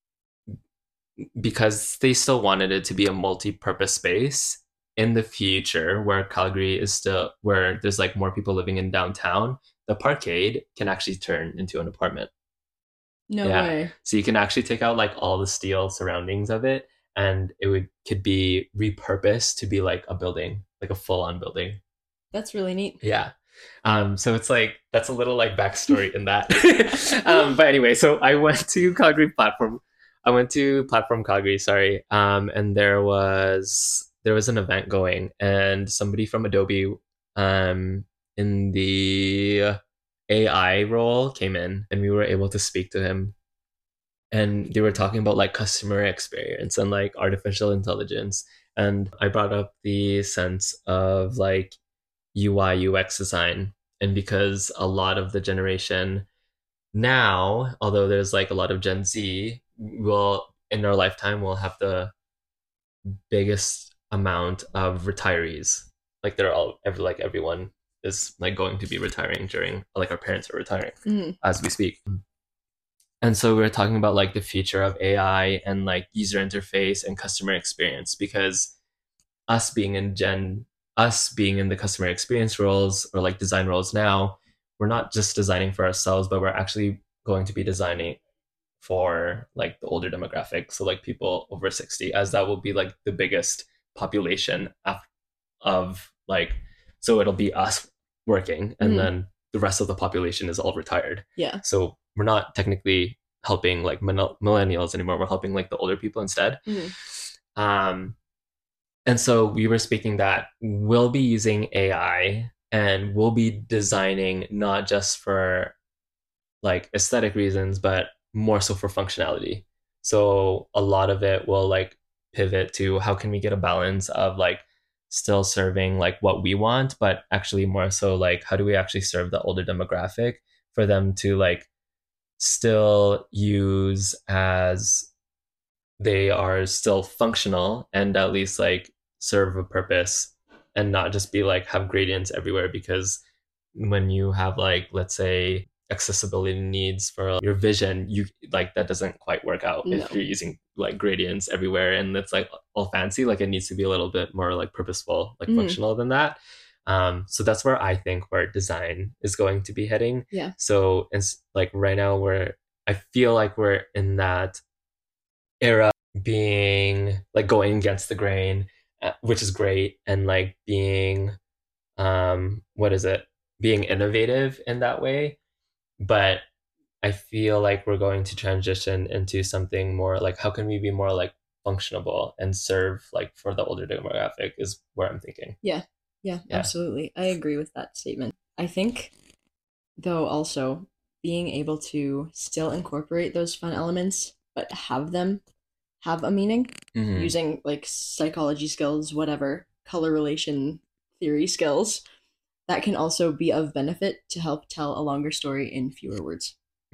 because they still wanted it to be a multi-purpose space in the future where Calgary is still where there's like more people living in downtown, the parkade can actually turn into an apartment. No Yeah. way. So you can actually take out like all the steel surroundings of it, and could be repurposed to be like a building, like a full-on building. That's really neat. Yeah. So it's like that's a little like backstory in that. But anyway, so I went to Calgary Platform. I went to Platform Calgary, sorry. And there was an event going, and somebody from Adobe, in the AI role came in, and we were able to speak to him. And they were talking about like customer experience and like artificial intelligence. And I brought up the sense of like UI UX design. And because a lot of the generation now, although there's like a lot of Gen Z, will in our lifetime will have the biggest amount of retirees. Like everyone is like going to be retiring during like our parents are retiring as we speak. And so we are talking about like the future of AI and like user interface and customer experience, because us being in the customer experience roles or like design roles now, we're not just designing for ourselves, but we're actually going to be designing for like the older demographic, so like people over 60, as that will be like the biggest population of like, so it'll be us working, and then the rest of the population is all retired. Yeah. So we're not technically helping like millennials anymore, we're helping like the older people instead. And so we were speaking that we'll be using AI and we'll be designing not just for like aesthetic reasons, but more so for functionality. So a lot of it will like pivot to how can we get a balance of like still serving like what we want, but actually more so like how do we actually serve the older demographic for them to like still use as they are still functional and at least like serve a purpose, and not just be like have gradients everywhere. Because when you have like, let's say, accessibility needs for your vision, you like that doesn't quite work out if you're using like gradients everywhere and it's like all fancy. Like it needs to be a little bit more like purposeful, like functional than that. So that's where I think where design is going to be heading. Yeah. So it's like right now I feel like we're in that era, being like going against the grain, which is great, and like being what is it, being innovative in that way. But I feel like we're going to transition into something more like how can we be more like functionable and serve like for the older demographic is where I'm thinking. Yeah, absolutely. I agree with that statement. I think though also being able to still incorporate those fun elements but have them have a meaning using like psychology skills, whatever, color relation theory skills, that can also be of benefit to help tell a longer story in fewer words.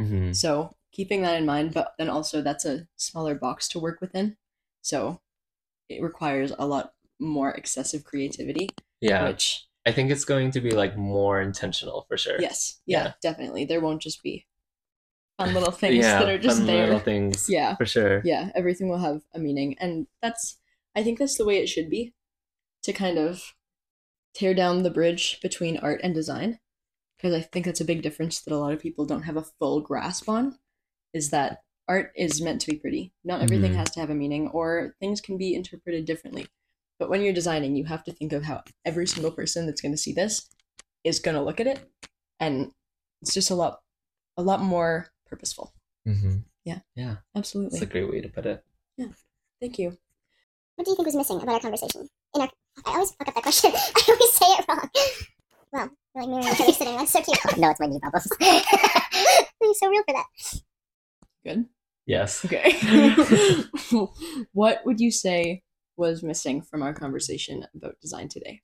So keeping that in mind, but then also that's a smaller box to work within. So it requires a lot more excessive creativity. Yeah. Which I think it's going to be like more intentional for sure. Yes. Yeah. Definitely. There won't just be fun little things that are just fun there. little things. Yeah. For sure. Yeah. Everything will have a meaning. And I think that's the way it should be, to kind of tear down the bridge between art and design because I think that's a big difference that a lot of people don't have a full grasp on, is that art is meant to be pretty. Not everything Mhm. has to have a meaning, or things can be interpreted differently. But when you're designing, you have to think of how every single person that's going to see this is going to look at it, and it's just a lot more purposeful. Mhm. Yeah. Yeah. Absolutely. That's a great way to put it. Yeah. Thank you. What do you think was missing about our conversation? I always fuck up that question. I always say it wrong. Wow, we're like mirroring each other sitting. That's so cute. Oh, no, it's my knee problems. You're so real for that. Good. Yes. Okay. What would you say was missing from our conversation about design today?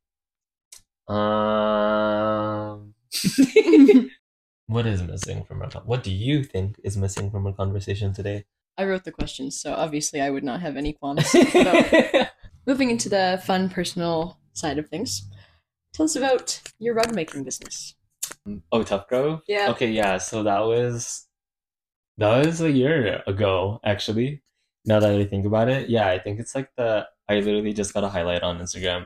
What is missing from what do you think is missing from our conversation today? I wrote the questions, so obviously I would not have any qualms about moving into the fun, personal side of things. Tell us about your rug making business. Oh, Tough Grove? Yeah. Okay, yeah, so that was a year ago, actually. Now that I think about it. Yeah, I think it's like I literally just got a highlight on Instagram.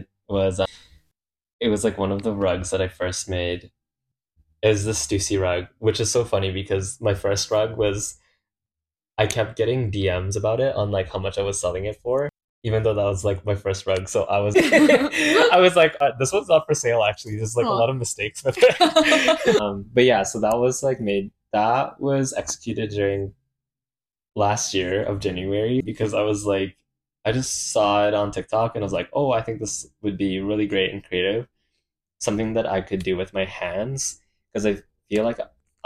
It was like one of the rugs that I first made. Is the Stussy rug, which is so funny because my first rug was I kept getting DMs about it on like how much I was selling it for, even though that was like my first rug. So I was I was like, this one's not for sale actually. There's like a Aw. lot of mistakes with it. But yeah, so that was like made. That was executed during last year of January because I was like, I just saw it on TikTok and I was like, oh, I think this would be really great and creative, something that I could do with my hands because I feel like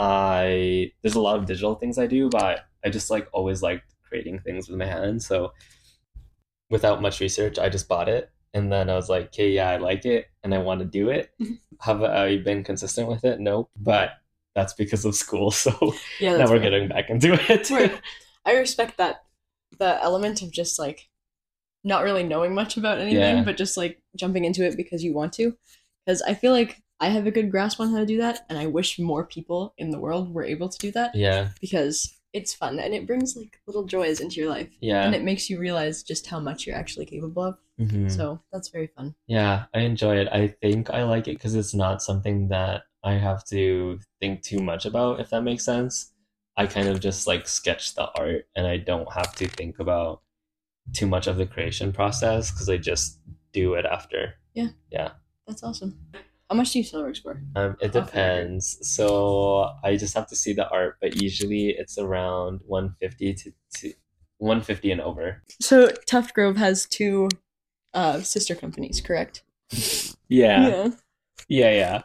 I there's a lot of digital things I do, but I just like always liked creating things with my hands. So without much research, I just bought it and then I was like, okay, yeah, I like it and I want to do it. Have I been consistent with it? Nope, but that's because of school. So Yeah, now that's we're fair. getting back into it. Right. I respect that, the element of just like not really knowing much about anything, Yeah. but just like jumping into it because you want to. Because I feel like I have a good grasp on how to do that, and I wish more people in the world were able to do that Yeah, because it's fun and it brings like little joys into your life. yeah. And it makes you realize just how much you're actually capable of. Mhm. So that's very fun. Yeah, I enjoy it. I think I like it because it's not something that I have to think too much about, if that makes sense. I kind of just like sketch the art and I don't have to think about too much of the creation process because I just do it after. Yeah. Yeah. That's awesome. How much do you sell rugs for? It Off the record. depends. So I just have to see the art, but usually it's around 150 to 150 and over. So Tuft Grove has two sister companies, correct? Yeah. Yeah.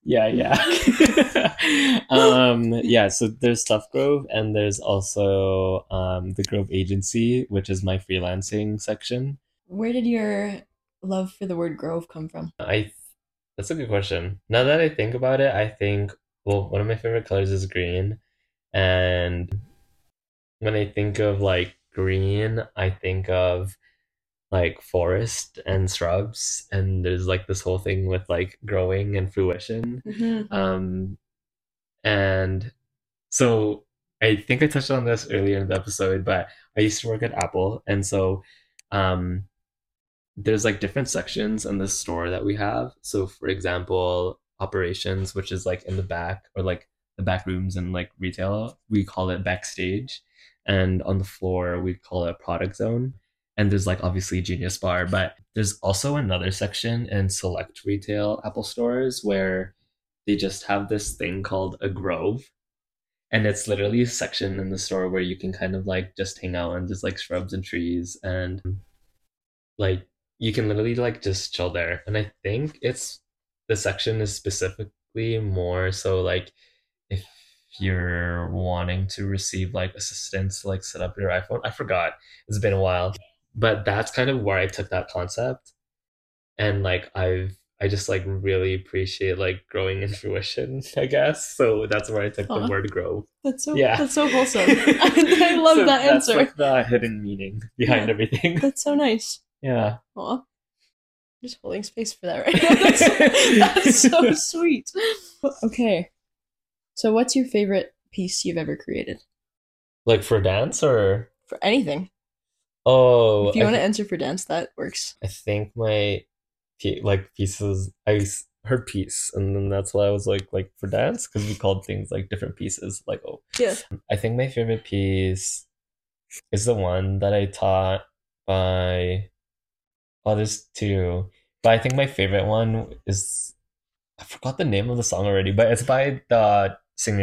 Yeah, so there's Stuff Grove and there's also the Grove Agency, which is my freelancing section. Where did your love for the word grove come from? That's a good question. Now that I think about it, I think well, one of my favorite colors is green, and when I think of like green, I think of like forest and shrubs, and there's like this whole thing with like growing and fruition. Mm-hmm. Um, and so I think I touched on this earlier in the episode, but I used to work at Apple, and so um, there's like different sections in the store that we have. So, for example, operations, which is like in the back or like the back rooms and like retail, we call it backstage, and on the floor we call it product zone. And there's like obviously Genius Bar, but there's also another section in select retail Apple stores where they just have this thing called a grove, and it's literally a section in the store where you can kind of like just hang out and just like shrubs and trees and like you can literally like just chill there. And I think it's the section is specifically more so like if you're wanting to receive like assistance to like set up your iPhone. I forgot. It's been a while. But that's kind of where I took that concept, and like I just like really appreciate like growing in fruition, I guess. So that's where I took the Aw. word grow. That's so Yeah. that's so wholesome. I love So that that's answer. like the hidden meaning behind Yeah. everything. That's so nice. Yeah. Aw. Just holding space for that right now. That's so sweet. Okay. So what's your favorite piece you've ever created? Like for dance or For anything. oh, If you want to answer for dance, that works. I think my like pieces her piece, and then that's why I was like for dance, because we called things like different pieces. Like, oh, Yeah. I think my favorite piece is the one that I taught by. Oh, there's two, but I think my favorite one is, I forgot the name of the song already, but it's by the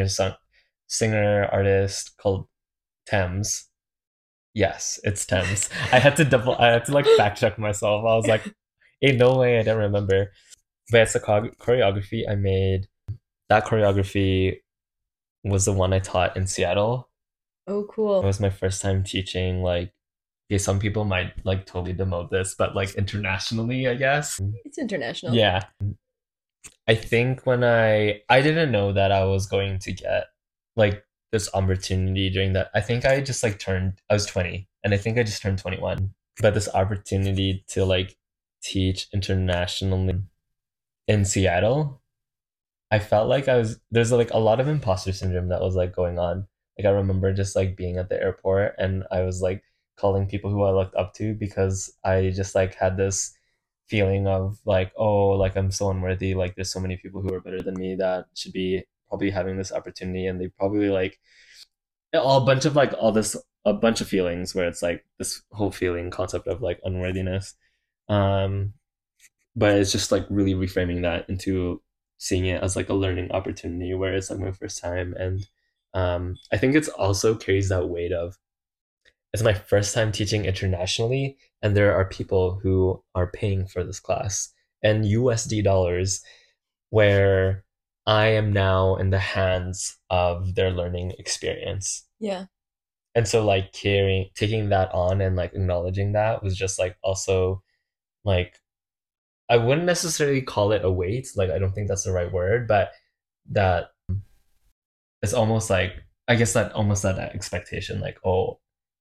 singer artist called Thames. Yes, it's Thames. I had to like fact check myself. I was like, ain't no way I didn't remember. But it's a choreography I made. That choreography was the one I taught in Seattle. Oh, It cool. was my first time teaching, like, okay, some people might like totally demote this, but like internationally, I guess. It's international. Yeah. I think when I didn't know that I was going to get like this opportunity during that. I think I just like I was 20, and I think I just turned 21. But this opportunity to like teach internationally in Seattle, I felt like there's like a lot of imposter syndrome that was like going on. Like I remember just like being at the airport, and I was like calling people who I looked up to, because I just like had this feeling of like, oh, like I'm so unworthy, like there's so many people who are better than me that should be probably having this opportunity, and they probably like all a bunch of like all this a bunch of feelings where it's like this whole feeling concept of like unworthiness. Um but it's just like really reframing that into seeing it as like a learning opportunity where it's like my first time. And I think it's also carries that weight of, it's my first time teaching internationally, and there are people who are paying for this class and USD dollars, where I am now in the hands of their learning experience. Yeah. And so like taking that on and like acknowledging that was just like also like, I wouldn't necessarily call it a weight, like I don't think that's the right word, but that it's almost like, I guess that almost that expectation, like, oh,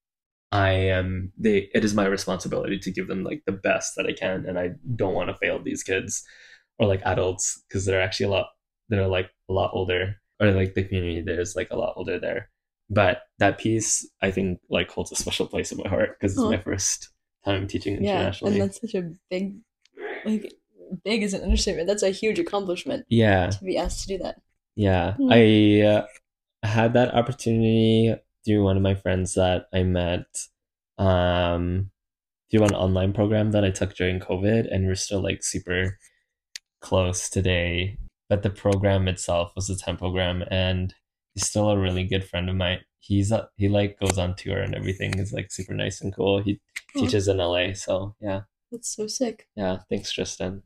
it is my responsibility to give them like the best that I can, and I don't want to fail these kids or like adults, because they're like a lot older, or like the community there is like a lot older there. But that piece I think like holds a special place in my heart, because it's Huh. my first time teaching Yeah, internationally. and that's such a big, like, big is an understatement. That's a huge accomplishment Yeah, to be asked to do that. yeah. Hmm. I had that opportunity through one of my friends that I met um, through an online program that I took during COVID, and we're still like super close today. But the program itself was a temp program, and he's still a really good friend of mine. He like goes on tour and everything. Is like super nice and cool. He Huh. teaches in LA, so yeah, That's so sick. yeah. Thanks, Tristan.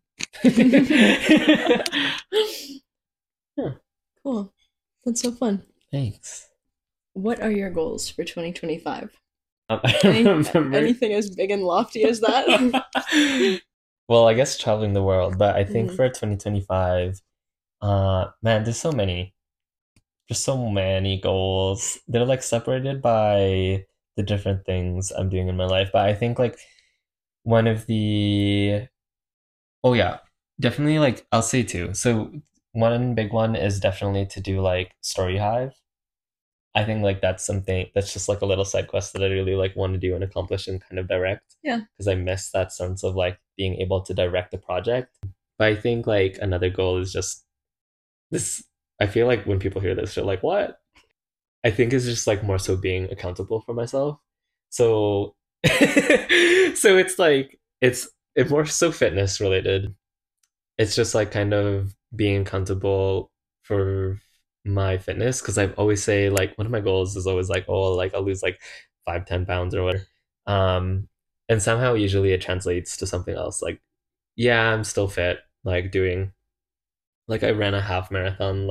Yeah. Cool. That's so fun. Thanks. What are your goals for 2025? I remember. Anything as big and lofty as that? Well, I guess traveling the world, but I think Mhm. for 2025, man, there's so many goals. They're like separated by the different things I'm doing in my life. But I think like one of the, oh yeah, definitely like I'll say two. So one big one is definitely to do like Story Hive. I think like that's something that's just like a little side quest that I really like want to do and accomplish and kind of direct. Yeah. Because I miss that sense of like being able to direct the project. But I think like another goal is just this. I feel like when people hear this, they're like, "What?" I think it's just like more so being accountable for myself. So, so it's like it's more so fitness related. It's just like kind of being accountable for my fitness, because I always say like one of my goals is always like, oh, like I'll lose like 5, 10 pounds or whatever. Um, and somehow usually it translates to something else. Like, yeah, I'm still fit. Like doing like I ran a half marathon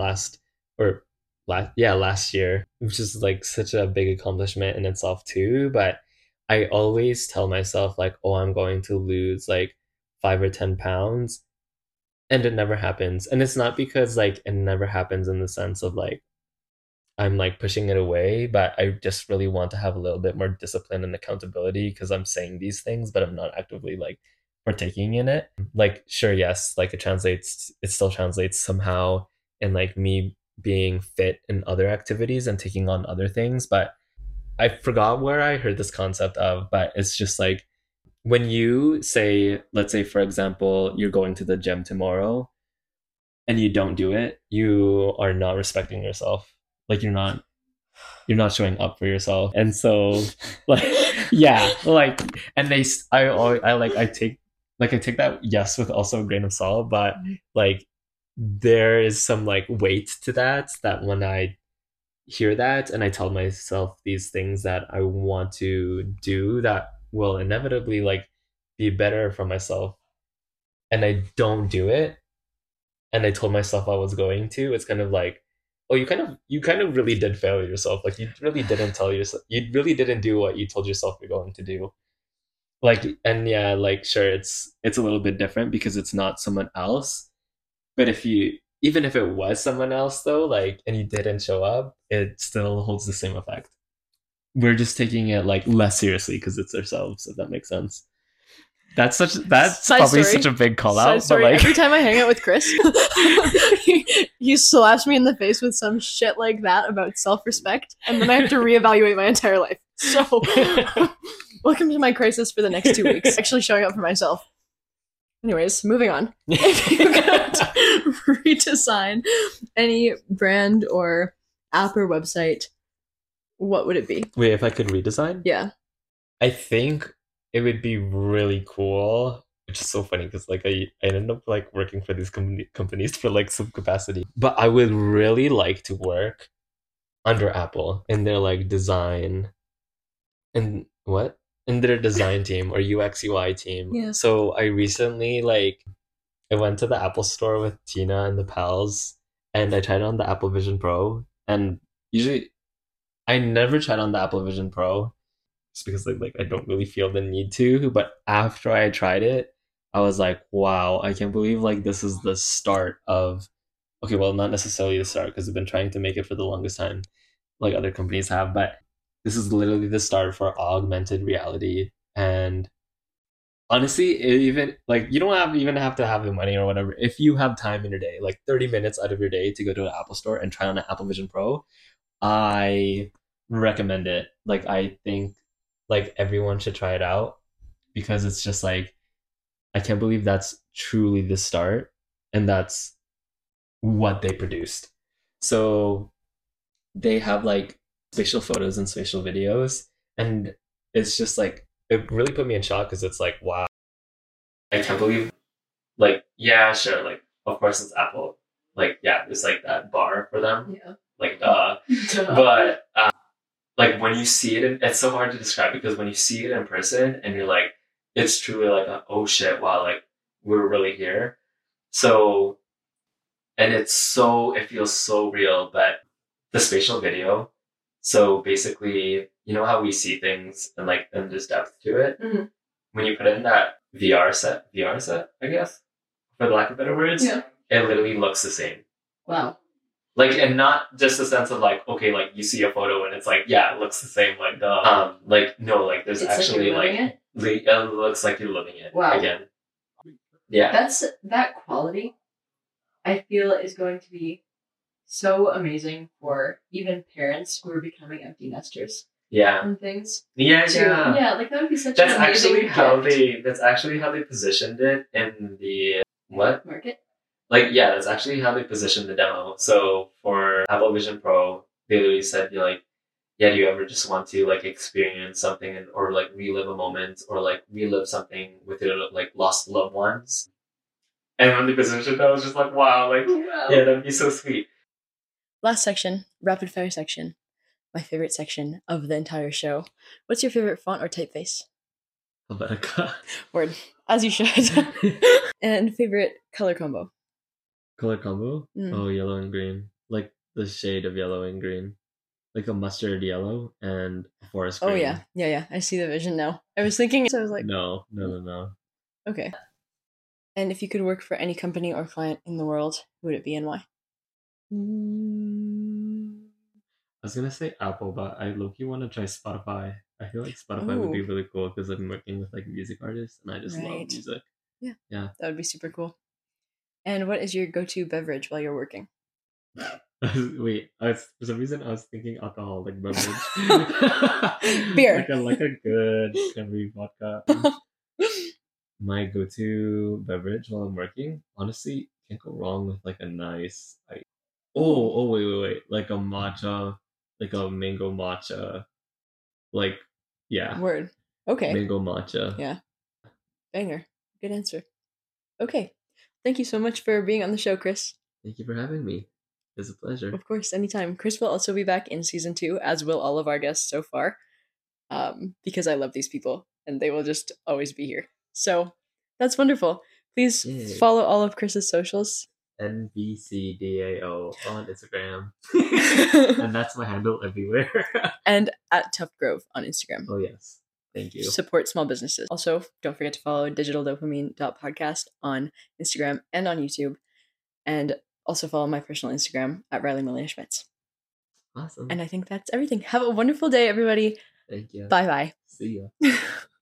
last year, which is like such a big accomplishment in itself too. But I always tell myself like, oh, I'm going to lose like 5 or 10 pounds, and it never happens. And it's not because like it never happens in the sense of like I'm like pushing it away, but I just really want to have a little bit more discipline and accountability, because I'm saying these things, but I'm not actively like partaking in it. Like, sure, yes, like it still translates somehow in like me being fit in other activities and taking on other things. But I forgot where I heard this concept of, but it's just like when you say, let's say, for example, you're going to the gym tomorrow, and you don't do it, you are not respecting yourself. Like you're not showing up for yourself. And so like yeah, like and I take that yes with also a grain of salt, but like there is some like weight to that when I hear that and I tell myself these things that I want to do that will inevitably like be better for myself and I don't do it and I told myself I was going to, it's kind of like, oh, you kind of really did fail yourself. Like you really didn't tell yourself, you really didn't do what you told yourself you're going to do. Like, and yeah, like sure, it's a little bit different because it's not someone else. But even if it was someone else though, like, and you didn't show up, it still holds the same effect. We're just taking it like less seriously because it's ourselves, if that makes sense. That's Side probably story. such a big call Side out. story. But like, Every time I hang out with Chris, he slaps me in the face with some shit like that about self-respect, and then I have to reevaluate my entire life. So, welcome to my crisis for the next 2 weeks. Actually showing up for myself. Anyways, moving on. If you could redesign any brand or app or website, what would it be? wait, if I could redesign, Yeah. I think it would be really cool. Which is so funny because like I ended up like working for these companies for like some capacity, but I would really like to work under Apple in their like design and what in their design team or UX UI team. Yeah. So I recently like I went to the Apple store with Tina and the pals and I tried on the Apple Vision Pro, and usually I never tried on the Apple Vision Pro just because like I don't really feel the need to, but after I tried it, I was like, wow, I can't believe like this is the start of, okay, well, not necessarily the start because I've been trying to make it for the longest time like other companies have, but this is literally the start for augmented reality. And honestly, even like you don't even have to have the money or whatever. If you have time in your day, like 30 minutes out of your day to go to an Apple store and try on an Apple Vision Pro, I recommend it. Like I think like everyone should try it out because it's just like I can't believe that's truly the start and that's what they produced. So they have like spatial photos and spatial videos, and it's just like it really put me in shock because it's like, wow, I can't believe like yeah, sure, like of course it's Apple. Like yeah, there's like that bar for them. Yeah. Like but like when you see it, it's so hard to describe because when you see it in person and you're like, it's truly like, oh shit, wow, like we're really here. So, and it feels so real, but the spatial video. So basically, you know how we see things and like, and there's depth to it. Mm-hmm. When you put it in that VR set, I guess, for the lack of better words, Yeah. It literally looks the same. Wow. Like, and not just a sense of like, okay, like you see a photo and it's like, yeah, it looks the same, like like no, like there's It's actually like you're living it? it looks like you're living it. Wow. Again. Yeah. That quality, I feel, is going to be so amazing for even parents who are becoming empty nesters Yeah. and things. Yeah, So, yeah. yeah, like that would be such That's an amazing actually gift. that's actually how they positioned it in the what? Market. Like yeah, that's actually how they positioned the demo. So for Apple Vision Pro, they literally said you're like, yeah, do you ever just want to like experience something or like relive a moment or like relive something with your like lost loved ones? And when they positioned, I was just like, wow, like yeah, that'd be so sweet. Last section, rapid fire section. My favorite section of the entire show. What's your favorite font or typeface? Helvetica. Word. As you should. And favorite color combo? Color combo? Mm. Oh, yellow and green. Like the shade of yellow and green. Like a mustard yellow and a forest green. Oh, yeah. Yeah. I see the vision now. I was thinking, so I was like... No. Okay. And if you could work for any company or client in the world, who would it be and why? I was gonna say Apple, but I low-key want to try Spotify. I feel like Spotify would be Ooh. really cool because I'm working with like music artists and I just love Right. music. Yeah. Yeah. That would be super cool. And what is your go-to beverage while you're working? Wait, for some reason I was thinking alcoholic beverage. Beer. like a good cranberry vodka. My go-to beverage while I'm working, honestly, Can't go wrong with like a nice. Ooh. Wait. Like a matcha, like a mango matcha. Like, yeah, Word. Okay. mango matcha. Yeah. Banger. Good answer. Okay. Thank you so much for being on the show, Chris. Thank you for having me. It's a pleasure. Of course, anytime. Chris will also be back in season 2, as will all of our guests so far, because I love these people and they will just always be here. So that's wonderful. Please Yay. follow all of Chris's socials. NBCDAO on Instagram. And that's my handle everywhere. And at Tough Grove on Instagram. Oh, yes. Thank you. Support small businesses. Also, don't forget to follow digitaldopamine.podcast on Instagram and on YouTube. And also follow my personal Instagram at Riley Melina Schmitz. Awesome. And I think that's everything. Have a wonderful day, everybody. Thank you. Bye-bye. See ya.